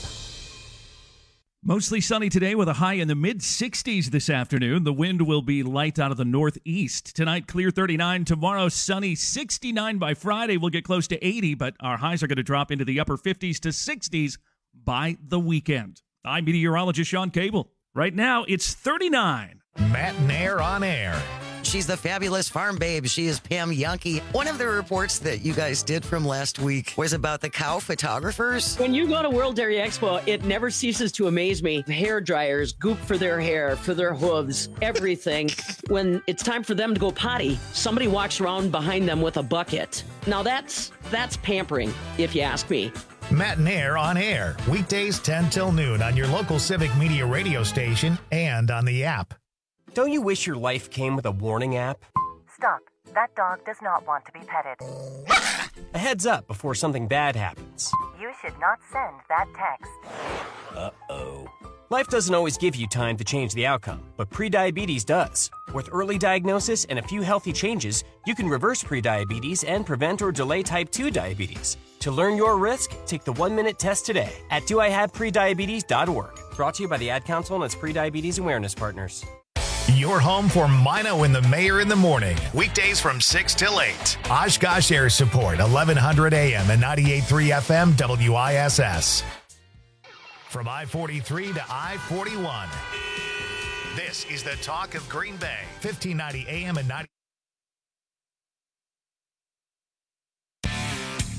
Mostly sunny today with a high in the mid sixties this afternoon. The wind will be light out of the northeast. Tonight, clear thirty-nine. Tomorrow, sunny sixty-nine by Friday. We'll get close to eighty, but our highs are going to drop into the upper fifties to sixties by the weekend. I'm meteorologist Sean Cable. Right now, it's thirty-nine. Matt Nair on air. She's the fabulous farm babe. She is Pam Yonke. One of the reports that you guys did from last week was about the cow photographers. When you go to World Dairy Expo, it never ceases to amaze me. Hair dryers, goop for their hair, for their hooves, everything. When it's time for them to go potty, somebody walks around behind them with a bucket. Now that's that's pampering, if you ask me. Matt Nair on air. Weekdays ten till noon on your local Civic Media radio station and on the app. Don't you wish your life came with a warning app? Stop. That dog does not want to be petted. A heads up before something bad happens. You should not send that text. Uh-oh. Life doesn't always give you time to change the outcome, but prediabetes does. With early diagnosis and a few healthy changes, you can reverse prediabetes and prevent or delay type two diabetes. To learn your risk, take the one-minute test today at do I have prediabetes dot org. Brought to you by the Ad Council and its prediabetes awareness partners. Your home for Mino and the Mayor in the morning. Weekdays from six till eight. Oshkosh Air Support, eleven hundred A M and ninety-eight point three F M W I S S. From I forty-three to I forty-one. This is the talk of Green Bay. fifteen ninety A M and ninety.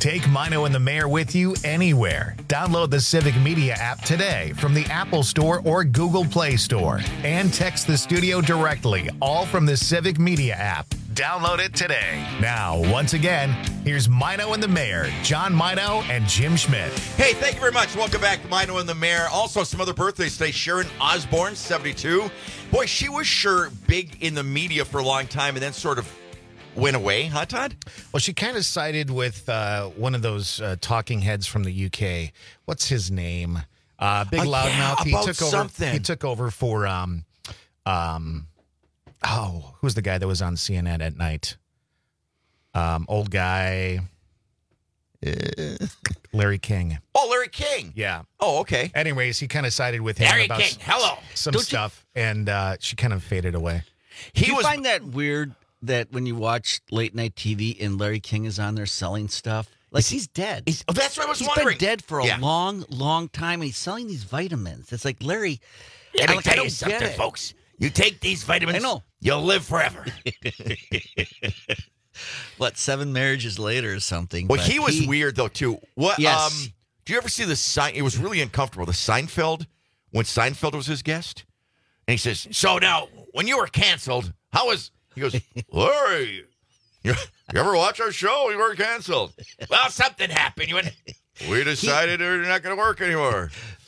Take Mino and the Mayor with you anywhere. Download the Civic Media app today from the Apple Store or Google Play Store. And text the studio directly, all from the Civic Media app. Download it today. Now, once again, here's Mino and the Mayor, John Mino and Jim Schmidt. Hey, thank you very much. Welcome back to Mino and the Mayor. Also, some other birthdays today. Sharon Osbourne, seventy-two. Boy, she was sure big in the media for a long time and then sort of went away, huh, Todd? Well, she kind of sided with uh, one of those uh, talking heads from the U K. What's his name? Uh, big Uh, loudmouth. yeah, he about took over. something. He took over for um, um, oh, who's the guy that was on C N N at night? Um, old guy, uh, Larry King. Oh, Larry King. Yeah. Oh, okay. Anyways, he kind of sided with him Larry about King, s- hello. some Don't you- stuff, and uh, she kind of faded away. Do you find that weird that when you watch late night T V and Larry King is on there selling stuff, like he's dead? He's, oh, that's what I was He's wondering. been dead for a Yeah. long, long time, and he's selling these vitamins. It's like Larry. Let I me like, tell I you don't something, get it. folks. You take these vitamins, I know. you'll live forever. What, seven marriages later or something? Well, but he was weird, though, too. What? Yes. Um, do you ever see the sign? It was really uncomfortable. The Seinfeld, when Seinfeld was his guest. And he says, so now, when you were canceled, how was... He goes, Larry, you, you ever watch our show? We were canceled. Well, something happened. You went, we decided they're not going to work anymore.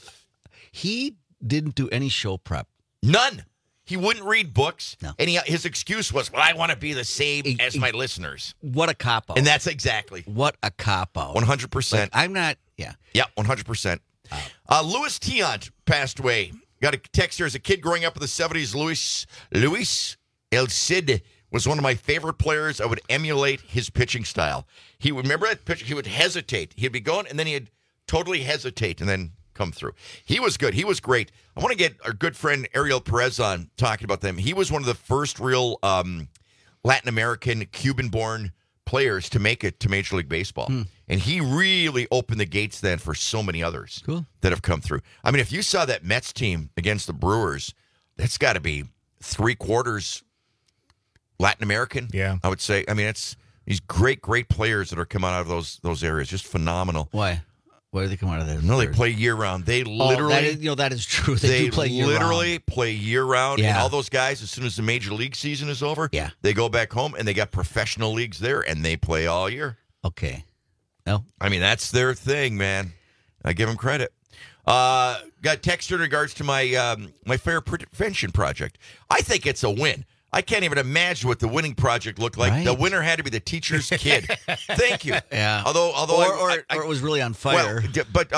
He didn't do any show prep. None. He wouldn't read books. No. And he, his excuse was, well, I want to be the same He- as he- my listeners. What a cop out. And that's exactly. What a cop out. one hundred percent. Like, I'm not, yeah. Yeah, one hundred percent. Uh, Louis Tiant passed away. Got a text here. As a kid growing up in the seventies, Luis, Luis El Cid was one of my favorite players. I would emulate his pitching style. He would, remember that pitch? He would hesitate. He'd be going, and then he'd totally hesitate and then come through. He was good. He was great. I want to get our good friend Ariel Perez on talking about them. He was one of the first real um, Latin American, Cuban-born players to make it to Major League Baseball. Hmm. And he really opened the gates then for so many others Cool. that have come through. I mean, if you saw that Mets team against the Brewers, that's got to be three quarters Latin American. Yeah. I would say. I mean, it's these great, great players that are coming out of those those areas. Just phenomenal. Why? Why do they come out of there? No, they play year round. They Oh, literally, that is, you know, that is true. They, they do play year literally play year round. And Yeah. all those guys, as soon as the major league season is over, Yeah. they go back home and they got professional leagues there and they play all year. Okay. No. I mean, that's their thing, man. I give them credit. Uh, got text in regards to my um, my fire prevention project. I think it's a win. I can't even imagine what the winning project looked like. Right. The winner had to be the teacher's kid. Thank you. Yeah. Although, although, or, I, or, I, I, or it was really on fire. well, d- but uh,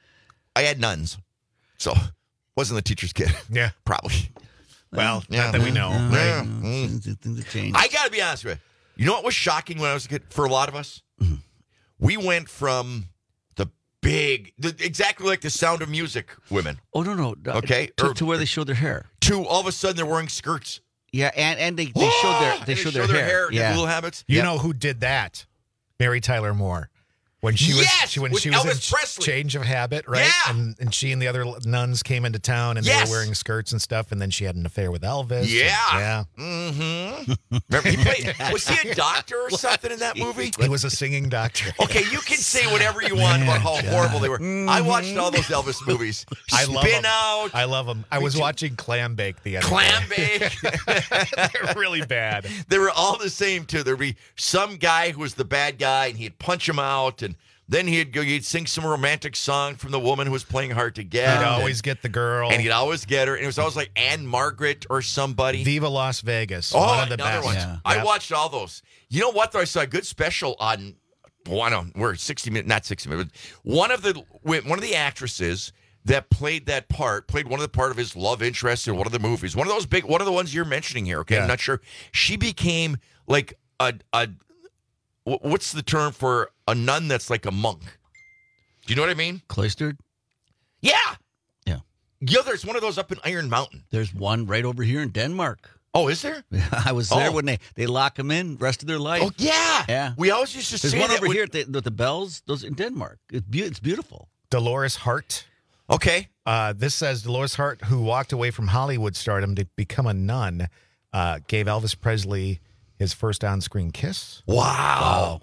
I had nuns, so wasn't the teacher's kid. Yeah. Probably. Well, Yeah. not that we know. Yeah, Yeah. right. Mm. Things- things have changed. I got to be honest with you. You know what was shocking when I was a kid for a lot of us? We went from the big, the, exactly like the Sound of Music women, oh no no. no. Okay, To, or- to where they showed their hair. to all of a sudden they're wearing skirts. Yeah, and, and they, they showed their they And showed show their, hair. and Yeah. little habits. You Yep. know who did that? Mary Tyler Moore. When she was Yes, she, when with she was in Elvis Presley. Change of Habit, right? Yeah. And and she and the other nuns came into town and they Yes. were wearing skirts and stuff, and then she had an affair with Elvis. and- Yeah. yeah. Mm-hmm. Remember, he played, was he a doctor or something in that movie? He was a singing doctor. Okay, you can say whatever you want about how horrible they were. I watched all those Elvis movies. I love Spin them. Out, I love them. I was watching Clam Bake the other Clam day. Bake. They're really bad. They were all the same, too. There'd be some guy who was the bad guy, and he'd punch him out, and then he'd go, he'd sing some romantic song from the woman who was playing hard to get. He'd always get the girl. And he'd always get her. And it was always like Anne Margaret or somebody. Viva Las Vegas. Oh, one of the another best. one. Yeah. I Yep. watched all those. You know what, though? I saw a good special on, well, I don't know, we're sixty minutes, not sixty minutes, but one of the, one of the actresses that played that part, played one of the part of his love interest in one of the movies. One of those big, one of the ones you're mentioning here, okay? Yeah. I'm not sure. She became like a, a, wh- what's the term for a nun that's like a monk? Do you know what I mean? Cloistered. Yeah. Yeah. Yeah, there's one of those up in Iron Mountain. There's one right over here in Denmark. Oh, is there? I was there Oh. when they, they lock them in rest of their life. Oh, yeah. Yeah. We always used to There's say one that over when- here at the, with the bells. Those in Denmark. It's, be- it's beautiful. Dolores Hart. Okay. Uh, this says Dolores Hart, who walked away from Hollywood stardom to become a nun, uh, gave Elvis Presley his first on-screen kiss. Wow.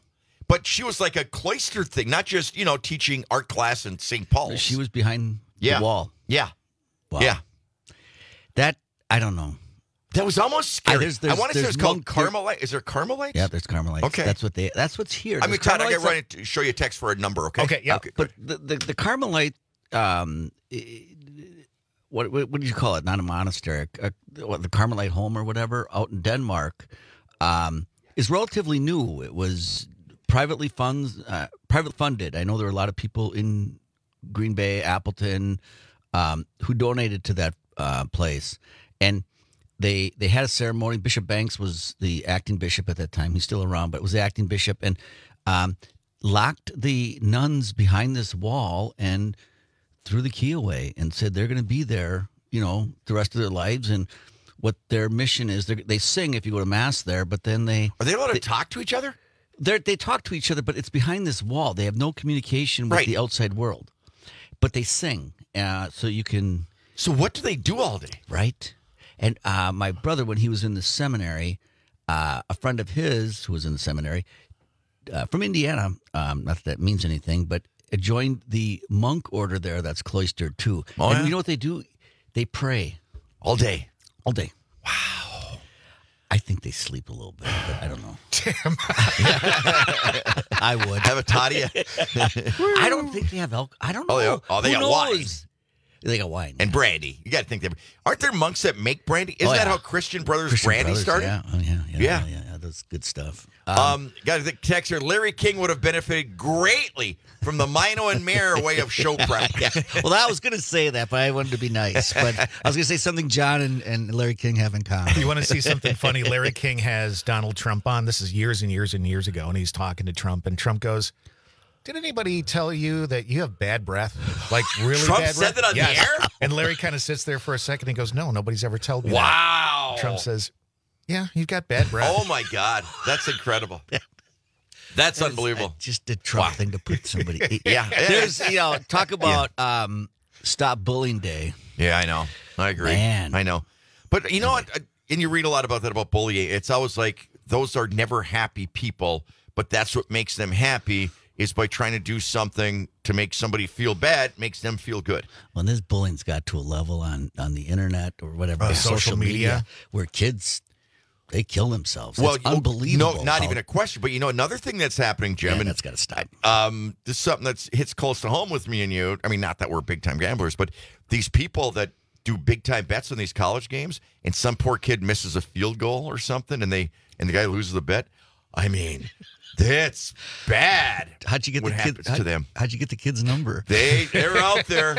But she was like a cloister thing, not just, you know, teaching art class in Saint Paul's. She was behind yeah. the wall. Yeah. Wow. Yeah. That, I don't know. That was almost scary. Uh, there's, there's, I want to say there's it's called monk- Carmelite. Is there Carmelites? Yeah, there's Carmelites. Okay. That's what they, that's what's here. I mean, There's Todd, I got Carmelites to show you a text for a number, okay? Okay, yeah. Okay, But the, the, the Carmelite, um, i- what, what what do you call it? Not a monastery, uh, what, the Carmelite home or whatever out in Denmark, um, is relatively new. It was privately funds, uh, private funded. I know there are a lot of people in Green Bay, Appleton, um, who donated to that uh, place, and they they had a ceremony. Bishop Banks was the acting bishop at that time. He's still around, but was the acting bishop, and um, locked the nuns behind this wall and threw the key away and said they're going to be there, you know, the rest of their lives, and what their mission is. They sing if you go to mass there, but then they are they allowed they, to talk to each other? They they talk to each other, but it's behind this wall. They have no communication with right. the outside world, but they sing, uh, so you can. So what do they do all day? Right, and uh, my brother, when he was in the seminary, uh, a friend of his who was in the seminary uh, from Indiana, um, not that that means anything, but joined the monk order there that's cloistered too. Oh, and yeah? you know what they do? They pray. All day. All day. Wow. I think they sleep a little bit, but I don't know. Damn. I would. Have a toddy? I don't think they have alcohol. I don't know. Oh, they, oh, they Who got wine. knows? They got wine. And brandy. You got to think that. Aren't there monks that make brandy? Isn't Oh, yeah. that how Christian Brothers Christian brandy Brothers, started? Yeah. Oh, yeah. Yeah. Yeah. Yeah. yeah, yeah. That's good stuff. Um, Um, got to text here. Larry King would have benefited greatly from the Mino and Mayor way of show prep. yeah. Well, I was going to say that, but I wanted to be nice. But I was going to say something John and, and Larry King have in common. You want to see something funny? Larry King has Donald Trump on. This is years and years and years ago, and he's talking to Trump, and Trump goes, "Did anybody tell you that you have bad breath? Like really Trump bad said breath?" that on the air? And Larry kind of sits there for a second and goes, "No, nobody's ever told me that." Wow. Trump says, "Yeah, you've got bad breath." Oh, my God. That's incredible. That's That is, unbelievable. uh, just a Trump thing to put somebody. Yeah. There's, you know, talk about um, Stop Bullying Day. Yeah, I know. I agree. Man. I know. But you know what? And you read a lot about that, about bullying. It's always like those are never happy people, but that's what makes them happy is by trying to do something to make somebody feel bad, makes them feel good. Well, this bullying's got to a level on, on the internet or whatever, Uh, the social social media, media. where kids, they kill themselves. Well, It's you- unbelievable. No, not how- even a question. But you know, another thing that's happening, Jim, Yeah, and that's got to stop. um, this is something that hits close to home with me and you. I mean, not that we're big time gamblers, but these people that do big time bets on these college games, and some poor kid misses a field goal or something, and they and the guy loses the bet. I mean, that's bad. How'd you get what the happens kid, to how'd, them? How'd you get the kid's number? They they're out there.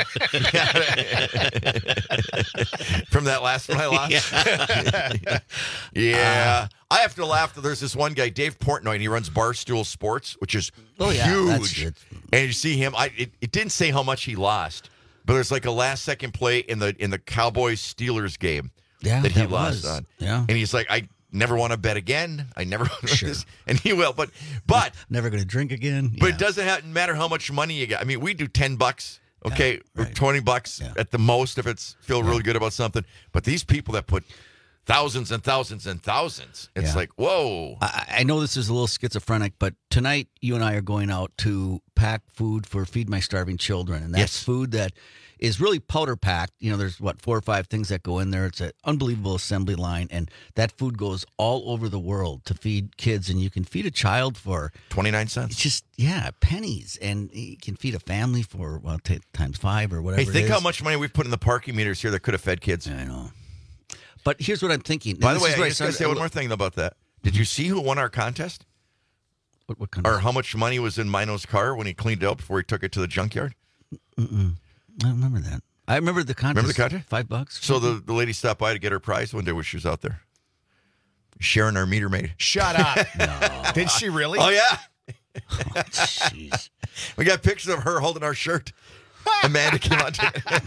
From that last one I lost. Yeah, yeah. I have to laugh that there's this one guy, Dave Portnoy, and he runs Barstool Sports, which is Oh, yeah, that's huge. good. And you see him. I it, it didn't say how much he lost, but there's like a last second play in the in the Cowboys Steelers game Yeah, that he that lost was. on. Yeah. And he's like, I never want to bet again. I never want to Sure. this. And he will, but but Never going to drink again. but Yeah. it doesn't have, matter how much money you got. I mean, we do ten bucks, okay, or right. twenty bucks Yeah. at the most if it's feel really good about something. But these people that put thousands and thousands and thousands, it's Yeah. like, whoa. I, I know this is a little schizophrenic, but tonight you and I are going out to pack food for Feed My Starving Children, and that's Yes. food that is really powder packed. You know, there's what four or five things that go in there. It's an unbelievable assembly line, and that food goes all over the world to feed kids, and you can feed a child for twenty-nine cents. It's just yeah, pennies, and you can feed a family for well t- times five or whatever. Hey, it think is. how much money we've put in the parking meters here that could have fed kids. I know. But here's what I'm thinking. By And the this way, is I where just got to started- say one more thing about that. Did you see who won our contest? What, what kind Or of? how much money was in Mino's car when he cleaned it up before he took it to the junkyard? Mm-mm. I remember that. I remember the contest. Remember the contest? Five bucks. So the, the lady stopped by to get her prize one day when she was out there. Sharon, our meter maid. Shut up. No. Did she really? Oh, yeah. Jeez. We got pictures of her holding our shirt. Amanda came on.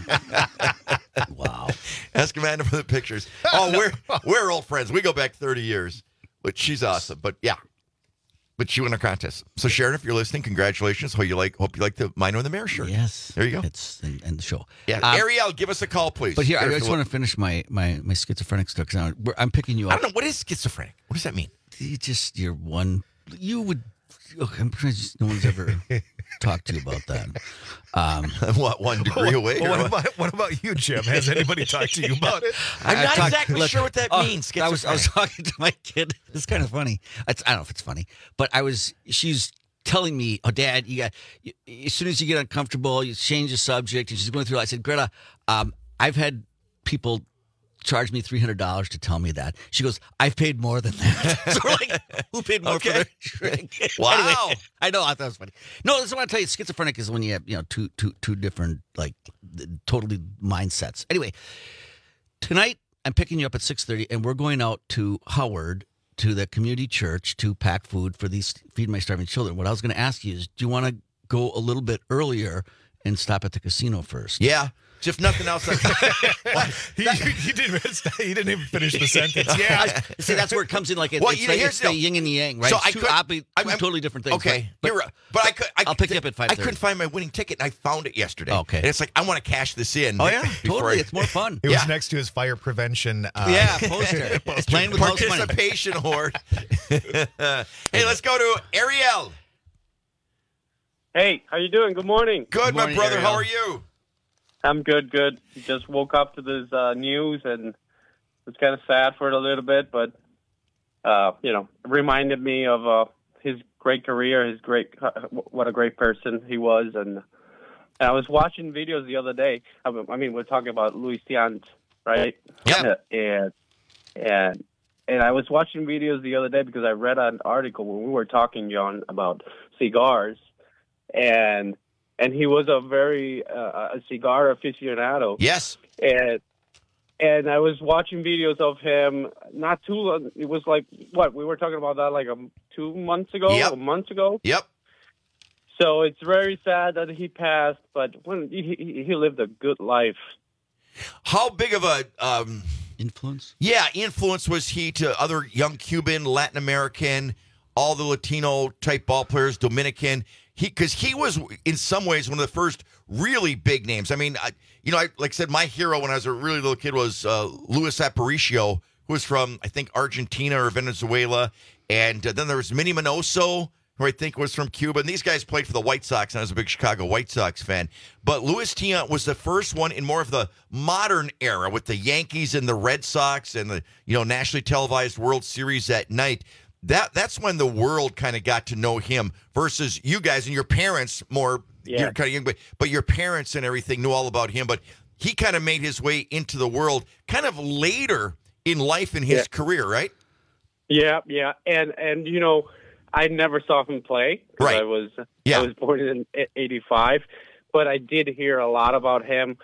Wow. Ask Amanda for the pictures. Oh, we're we're old friends. We go back thirty years. But she's awesome. But yeah. But she won a contest. So Sharon, if you're listening, congratulations. Hope you like hope you like the Mino and the Mayor shirt. Yes. There you go. It's in, in the show. Yeah. Um, Ariel, give us a call, please. But here, I There's just the- want to finish my my my schizophrenic stuff because I'm picking you I up. don't know. What is schizophrenic? What does that mean? You just you're one. You would Okay, I'm surprised no one's ever talked to you about that. Um, what, one degree away? Well, or what, what? about, what about you, Jim? Has anybody talked to you about it? I'm I not talked- exactly look, sure what that oh, means. I was I was Schizophrenic. talking to my kid. It's kind of funny. It's, I don't know if it's funny, but I was. She's telling me, "Oh, Dad, you got you, as soon as you get uncomfortable, you change the subject." And she's going through. I said, "Greta, um, I've had people charge me three hundred dollars to tell me that." She goes, "I've paid more than that." So we're like, who paid more Okay. for their shrink? Wow. Anyway, I know. I thought it was funny. No, that's what I tell you. Schizophrenic is when you have you know two two two different like totally mindsets. Anyway, tonight I'm picking you up at six thirty, and we're going out to Howard to the community church to pack food for these Feed My Starving Children. What I was going to ask you is, do you want to go a little bit earlier and stop at the casino first? Yeah. If nothing else, I, he, he, didn't, he didn't even finish the sentence. Yeah. See, that's where it comes in. Like, it, Well, it's, you know, like, here's it's the the deal. yin and the yang, right? So It's I two, could- opposite- two I'm- I'm- totally different things. Okay, but, you're right. But I could. I, I'll pick you up at five I thirty. couldn't find my winning ticket, and I found it yesterday. Okay. And it's like I want to cash this in. Oh yeah, before totally. I- It's more fun. It was Yeah. next to his fire prevention. Uh, Yeah, poster. Playing with house money. Participation award. Hey, let's go to Ariel. Hey, how you doing? Good morning. Good, Good morning, my brother. Ariel. How are you? I'm good, good. Just woke up to this uh, news, and was kind of sad for it a little bit, but, uh, you know, it reminded me of uh, his great career, his great, uh, what a great person he was. And, and I was watching videos the other day. I mean, we're talking about Luis Tiant, right? Yeah. And, and, and I was watching videos the other day because I read an article when we were talking, John, about cigars. And and he was a very uh, a cigar aficionado. Yes. And and I was watching videos of him not too long. It was like what we were talking about that like um, two months ago, Yep. a month ago. Yep. So it's very sad that he passed, but when he, he, he lived a good life. How big of a um, influence? Yeah, influence was he to other young Cuban, Latin American, all the Latino type ball players, Dominican. He because he was in some ways one of the first really big names. I mean, I, you know, I, like I said, my hero when I was a really little kid was uh, Luis Aparicio, who was from I think Argentina or Venezuela, and uh, then there was Minnie Minoso, who I think was from Cuba. And these guys played for the White Sox, and I was a big Chicago White Sox fan. But Luis Tiant was the first one in more of the modern era with the Yankees and the Red Sox and the you know nationally televised World Series at night. That that's when the world kind of got to know him versus you guys and your parents more. Yeah. You're kind of young, but, but your parents and everything knew all about him. But he kind of made his way into the world kind of later in life in his Yeah. career, right? Yeah, yeah, and and you know, I never saw him play because Right. I was Yeah. I was born in eighty-five, but I did hear a lot about him.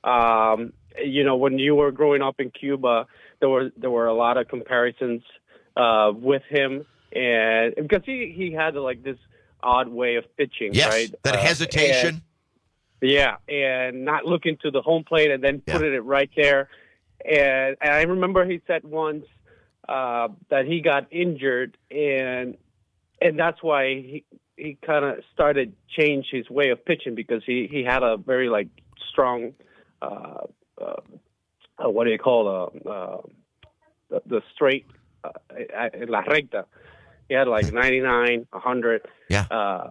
Um, you know, when you were growing up in Cuba, there were there were a lot of comparisons uh, with him, and because he he had like this odd way of pitching, Yes, right? that Uh, hesitation. and- yeah, and not looking to the home plate and then putting it right there. And, and I remember he said once uh, that he got injured, and and that's why he he kind of started change his way of pitching because he, he had a very like strong uh, uh, uh, what do you call uh, uh, the, the straight uh, la recta. He had like ninety-nine, one hundred. Yeah. Uh,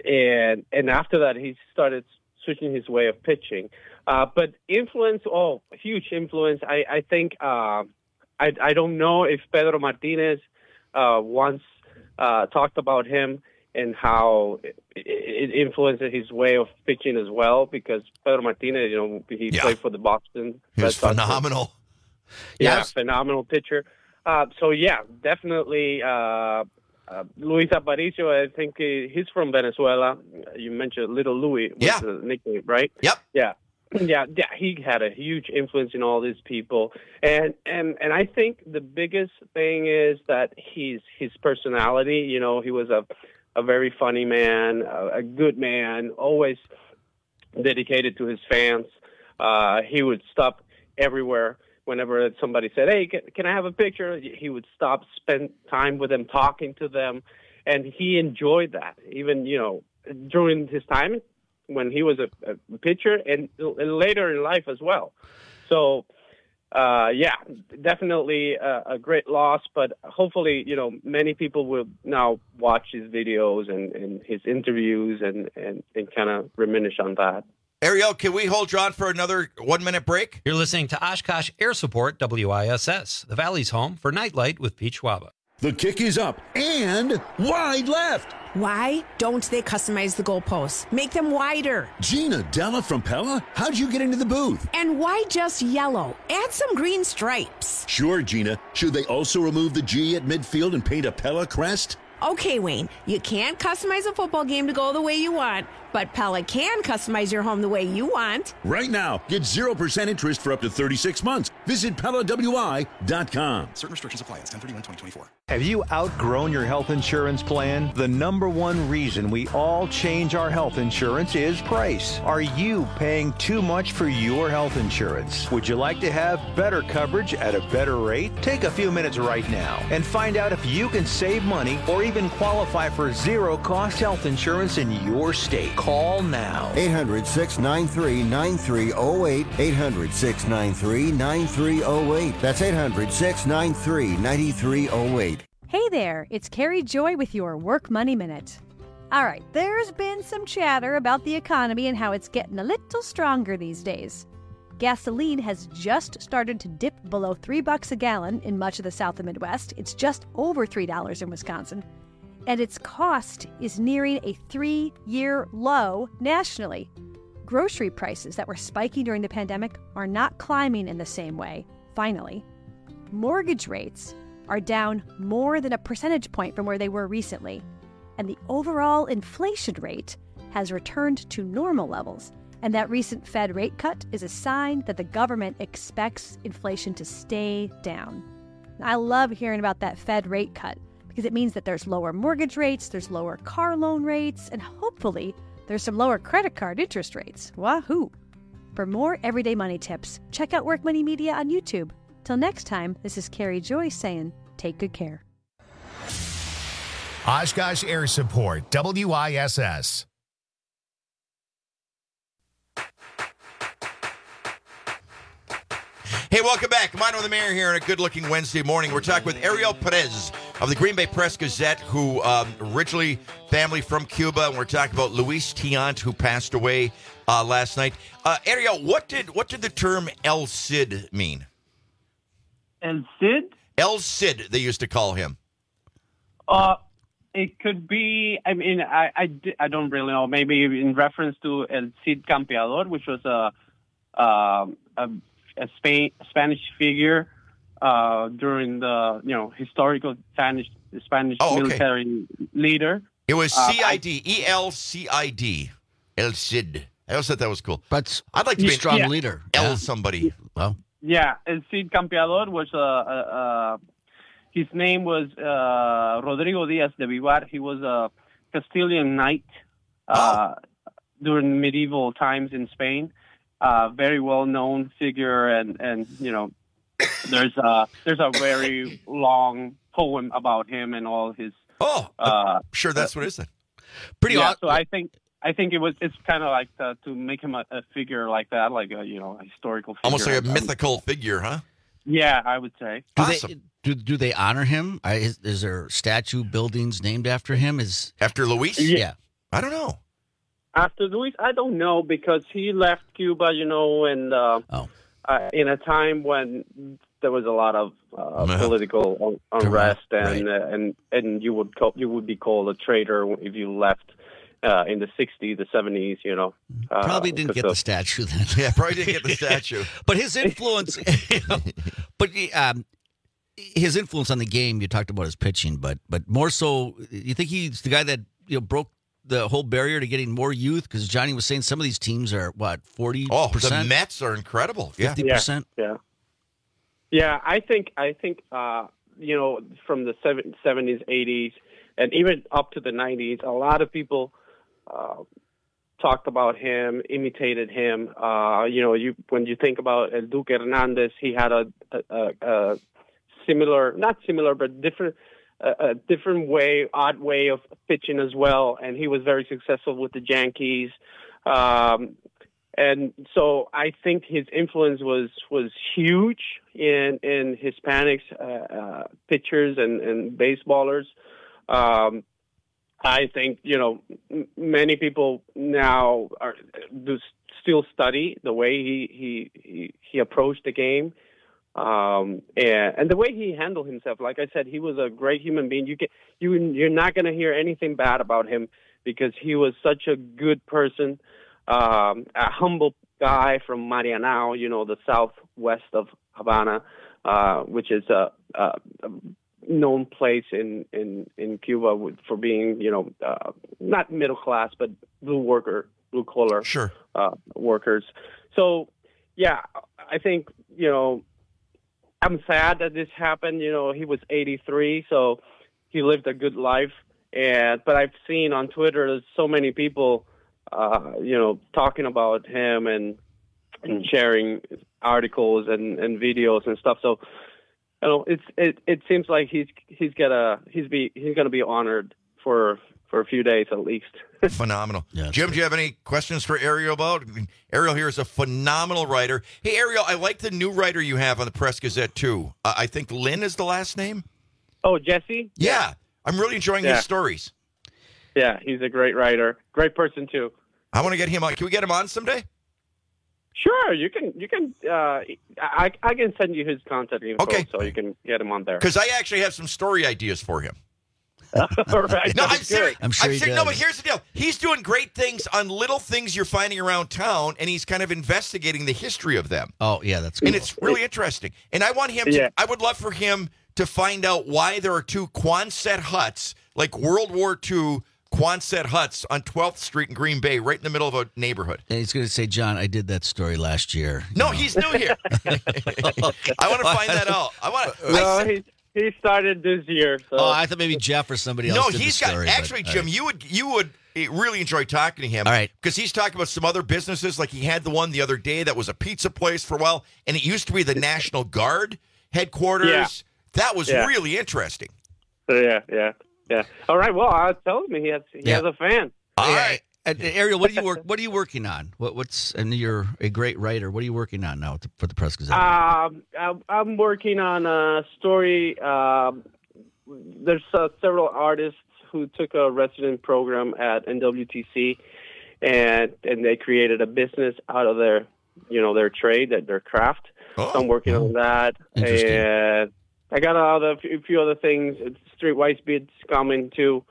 and and after that, he started switching his way of pitching. Uh, but influence, oh, huge influence. I, I think, uh, I, I don't know if Pedro Martinez uh, once uh, talked about him and how it, it influenced his way of pitching as well, because Pedro Martinez, you know, he Yeah. played for the Boston. He was Red Sox. phenomenal. Yeah, Yes. phenomenal pitcher. Uh, so, yeah, definitely uh, uh, Luis Aparicio, I think uh, he's from Venezuela. You mentioned Little Louis was Yeah. the nickname, right? Yep. Yeah. Yeah, yeah, he had a huge influence in all these people, and and and I think the biggest thing is that he's his personality. You know, he was a a very funny man, a, a good man, always dedicated to his fans. Uh, he would stop everywhere whenever somebody said, "Hey, can, can I have a picture?" He would stop, spend time with them, talking to them, and he enjoyed that. Even you know during his time when he was a, a pitcher and, and later in life as well. So uh, yeah, definitely a, a great loss. But hopefully, you know, many people will now watch his videos and, and his interviews and, and, and kind of reminisce on that. Ariel, can we hold John for another one-minute break? You're listening to Oshkosh Air Support, W I S S, the Valley's home for Nightlight with Pete Schwaba. The kick is up and wide left. Why don't they customize the goalposts? Make them wider. Gina Della from Pella, how'd you get into the booth? And why just yellow? Add some green stripes. Sure, Gina. Should they also remove the G at midfield and paint a Pella crest? Okay, Wayne, you can't customize a football game to go the way you want, but Pella can customize your home the way you want. Right now, get zero percent interest for up to thirty-six months. Visit Pella W I dot com. Certain restrictions apply. It's ten thirty-one twenty twenty-four. Have you outgrown your health insurance plan? The number one reason we all change our health insurance is price. Are you paying too much for your health insurance? Would you like to have better coverage at a better rate? Take a few minutes right now and find out if you can save money or even qualify for zero-cost health insurance in your state. Call now. eight hundred, six nine three, nine three zero eight. eight hundred, six nine three, nine three zero eight. That's eight hundred, six nine three, nine three zero eight. Hey there, it's Carrie Joy with your Work Money Minute. All right, there's been some chatter about the economy and how it's getting a little stronger these days. Gasoline has just started to dip below three bucks a gallon in much of the South and Midwest. It's just over three dollars in Wisconsin. And its cost is nearing a three-year low nationally. Grocery prices that were spiking during the pandemic are not climbing in the same way, finally. Mortgage rates are down more than a percentage point from where they were recently. And the overall inflation rate has returned to normal levels. And that recent Fed rate cut is a sign that the government expects inflation to stay down. I love hearing about that Fed rate cut because it means that there's lower mortgage rates, there's lower car loan rates, and hopefully there's some lower credit card interest rates. Wahoo! For more everyday money tips, check out Work Money Media on YouTube. Till next time, this is Carrie Joy saying, take good care. Oshkosh Air Support, W I S S. Hey, welcome back. Mine with the Mayor here on a good-looking Wednesday morning. We're talking with Ariel Perez of the Green Bay Press-Gazette, who um, originally family from Cuba, and we're talking about Luis Tiant, who passed away uh, last night. Uh, Ariel, what did what did the term El Cid mean? El Cid? El Cid, they used to call him. Uh, it could be, I mean, I, I, I don't really know, maybe in reference to El Cid Campeador, which was a, uh, a, a Spain, Spanish figure uh, during the, you know, historical Spanish, Spanish oh, okay. military leader. It was Uh, C I D, E L C I D, El Cid. I always thought that was cool. But I'd like to be a strong yeah. leader. El Yeah. somebody. Well, Yeah, El Cid Campeador was uh, uh, uh, his name was uh, Rodrigo Diaz de Vivar. He was a Castilian knight uh, oh. during medieval times in Spain. Uh, very well known figure, and, and you know, there's a there's a very long poem about him and all his. Oh, uh, I'm sure that's what it is then. Pretty yeah, odd. So I think. I think it was. It's kind of like uh, to make him a, a figure like that, like a you know a historical figure. Almost like a Um, mythical figure, huh? Yeah, I would say. Do Awesome. they do, do they honor him? I, is, is there statue buildings named after him? Is after Luis? Yeah. yeah. I don't know. After Luis, I don't know because he left Cuba, you know, and uh, oh. uh, in a time when there was a lot of uh, Uh-huh. political un- unrest, and Right. uh, and and you would call, you would be called a traitor if you left. Uh, in the sixties, the seventies, you know. Uh, Probably didn't get of, the statue then. Yeah, probably didn't get the statue. But his influence, you know, but um, his influence on the game. You talked about his pitching, but but more so, you think he's the guy that you know broke the whole barrier to getting more youth? Because Johnny was saying some of these teams are what forty Oh, percent, the Mets are incredible. Yeah. fifty percent. Yeah, yeah. I think I think uh, you know from the seventies, eighties, and even up to the nineties, a lot of people. Uh, talked about him, imitated him. Uh, you know, you when you think about El Duque Hernandez, he had a, a, a similar, not similar, but different, a, a different way, odd way of pitching as well. And he was very successful with the Yankees. Um, and so I think his influence was was huge in in Hispanics uh, uh, pitchers and and baseballers. Um, I think you know m- many people now are do still study the way he he he, he approached the game. Um, and, and the way he handled himself, like I said, he was a great human being. You can, you, you're not going to hear anything bad about him because he was such a good person, um, a humble guy from Marianao, you know, the southwest of Havana, uh, which is a, a, a known place in, in, in Cuba with, for being, you know, uh, not middle class, but blue worker, blue collar sure. uh, workers. So, yeah, I think, you know, I'm sad that this happened. You know, he was eighty-three, so he lived a good life. And but I've seen on Twitter there's so many people, uh, you know, talking about him and and sharing articles and, and videos and stuff. So, you know, it's it, it seems like he's he's gonna he's be he's gonna be honored for for a few days at least. Phenomenal. Yeah, Jim, great. do you have any questions for Ariel about? I mean, Ariel here is a phenomenal writer. Hey, Ariel, I like the new writer you have on the Press Gazette, too. Uh, I think Lynn is the last name. Oh, Jesse? Yeah. I'm really enjoying Yeah. his stories. Yeah, he's a great writer. Great person, too. I want to get him on. Can we get him on someday? Sure, you can. You can. Uh, I I can send you his contact info, Okay. so you can get him on there. Because I actually have some story ideas for him. All right, No, I'm that's serious. good. I'm sure he serious. No, but does. here's the deal. He's doing great things on little things you're finding around town, and he's kind of investigating the history of them. Oh, yeah, that's cool. And it's really interesting. And I want him to, Yeah. I would love for him to find out why there are two Quonset huts, like World War Two Quonset huts on twelfth Street in Green Bay, right in the middle of a neighborhood. And he's going to say, John, I did that story last year. No, he's new here. I want to find that out. I want to. No, he he started this year. So. Oh, I thought maybe Jeff or somebody else No, did he's the story. got but- actually, all Jim. right. You would you would really enjoy talking to him. All right. Because he's talking about some other businesses. Like he had the one the other day that was a pizza place for a while, and it used to be the National Guard headquarters. Yeah. That was Yeah. really interesting. Yeah, yeah, yeah. All right. Well, I told him he has he Yeah. has a fan. All Yeah, right. and- and Ariel, what are you work? What are you working on? What, what's and you're a great writer. What are you working on now to, for the Press Gazette? Um, I'm, I'm working on a story. Um, there's uh, several artists who took a resident program at N W T C, and and they created a business out of their, you know, their trade, their, their craft. Oh. So I'm working on that, Interesting. and I got other a few other things. Streetwise bids coming too.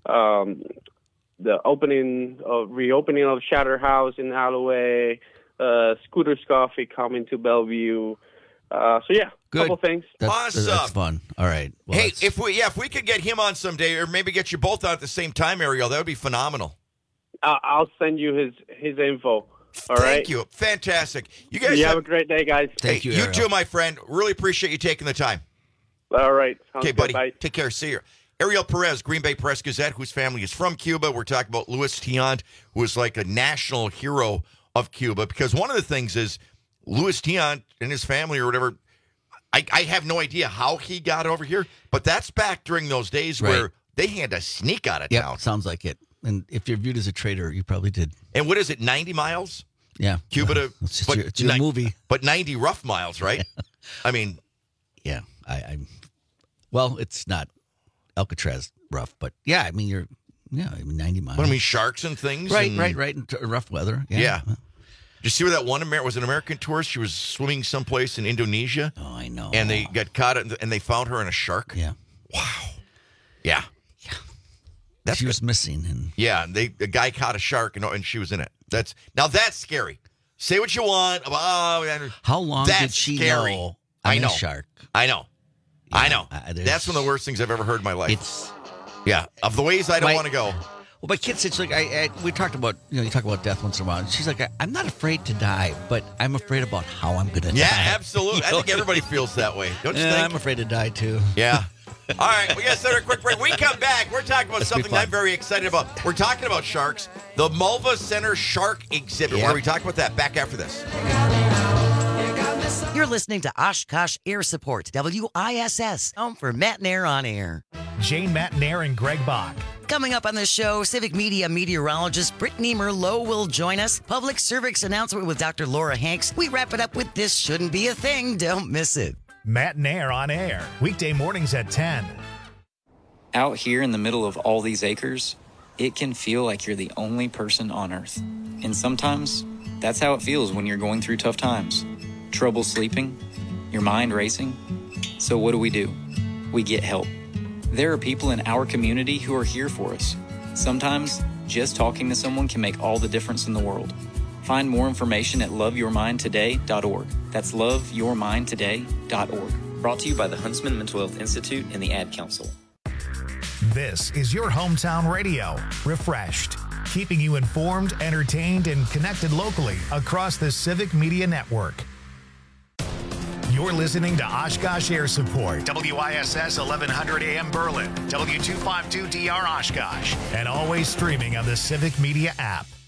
Um, the opening, of, reopening of Shatter House in Alloway. Uh, Scooter's Coffee coming to Bellevue. Uh, so yeah, Good. couple things. That's, Awesome. That's fun. All right. Well, Hey, that's- if we yeah, if we could get him on someday, or maybe get you both on at the same time, Ariel, that would be phenomenal. Uh, I'll send you his his info. All Thank right. you. Fantastic. You guys You have, have a great day, guys. Thank hey, you, you Ariel. too, my friend. Really appreciate you taking the time. All right. Sounds Okay, good. buddy. Bye. Take care. See you. Ariel Perez, Green Bay Press Gazette, whose family is from Cuba. We're talking about Luis Tiant, who is like a national hero of Cuba. Because one of the things is Luis Tiant and his family or whatever, I, I have no idea how he got over here, but that's back during those days Right. where they had to sneak out of Yep, town. sounds like it. And if you're viewed as a traitor, you probably did. And what is it, ninety miles? Yeah. Cuba to, It's just but, your, it's your ni- movie. but ninety rough miles, right? I mean, Yeah. I, I'm. Well, it's not Alcatraz rough, but yeah, I mean you're. Yeah, I mean ninety miles. what I mean, sharks and things. right, and- right, right. In t- rough weather. Yeah. Yeah. Did you see where that one Amer- was an American tourist? She was swimming someplace in Indonesia. Oh, I know. And they got caught in- and they found her in a shark. Yeah. Yeah. Yeah. That's she good. was missing, and Yeah, and they the guy caught a shark and, and she was in it. That's now that's scary. Say what you want about oh, how long that's did she scary. know? I I'm know. a shark. I know. I know. uh, there's- That's one of the worst things I've ever heard in my life. It's yeah, of the ways I don't My- want to go. well, my kid said, she's like, I, I, we talked about, you know, you talk about death once in a while. And she's like, I, I'm not afraid to die, but I'm afraid about how I'm going to Yeah, die. absolutely. You I know? think everybody feels that way. Don't you Yeah, think? I'm afraid to die too. Yeah. All right, we got to start a quick break. We come back. We're talking about Let's be something that I'm fun. very excited about. We're talking about sharks, the Mulva Center Shark Exhibit. Yeah. Where we talk about that back after this. You're listening to Oshkosh Air Support, W I S S, home for Matt and Air on Air. Jane Matt and Aaron Greg Bach. Coming up on the show, Civic Media meteorologist Brittany Merlot will join us. Public service announcement with Doctor Laura Hanks. We wrap it up with This Shouldn't Be a Thing. Don't miss it. Matt and Air on air. Weekday mornings at ten. Out here in the middle of all these acres, it can feel like you're the only person on Earth. And sometimes, that's how it feels when you're going through tough times. Trouble sleeping, your mind racing. So what do we do? We get help. There are people in our community who are here for us. Sometimes, just talking to someone can make all the difference in the world. Find more information at love your mind today dot org. That's love your mind today dot org. Brought to you by the Huntsman Mental Health Institute and the Ad Council. This is your hometown radio, refreshed, keeping you informed, entertained, and connected locally across the Civic Media Network. You're listening to Oshkosh Air Support, W I S S eleven hundred A M Berlin, W two fifty-two D R Oshkosh, and always streaming on the Civic Media app.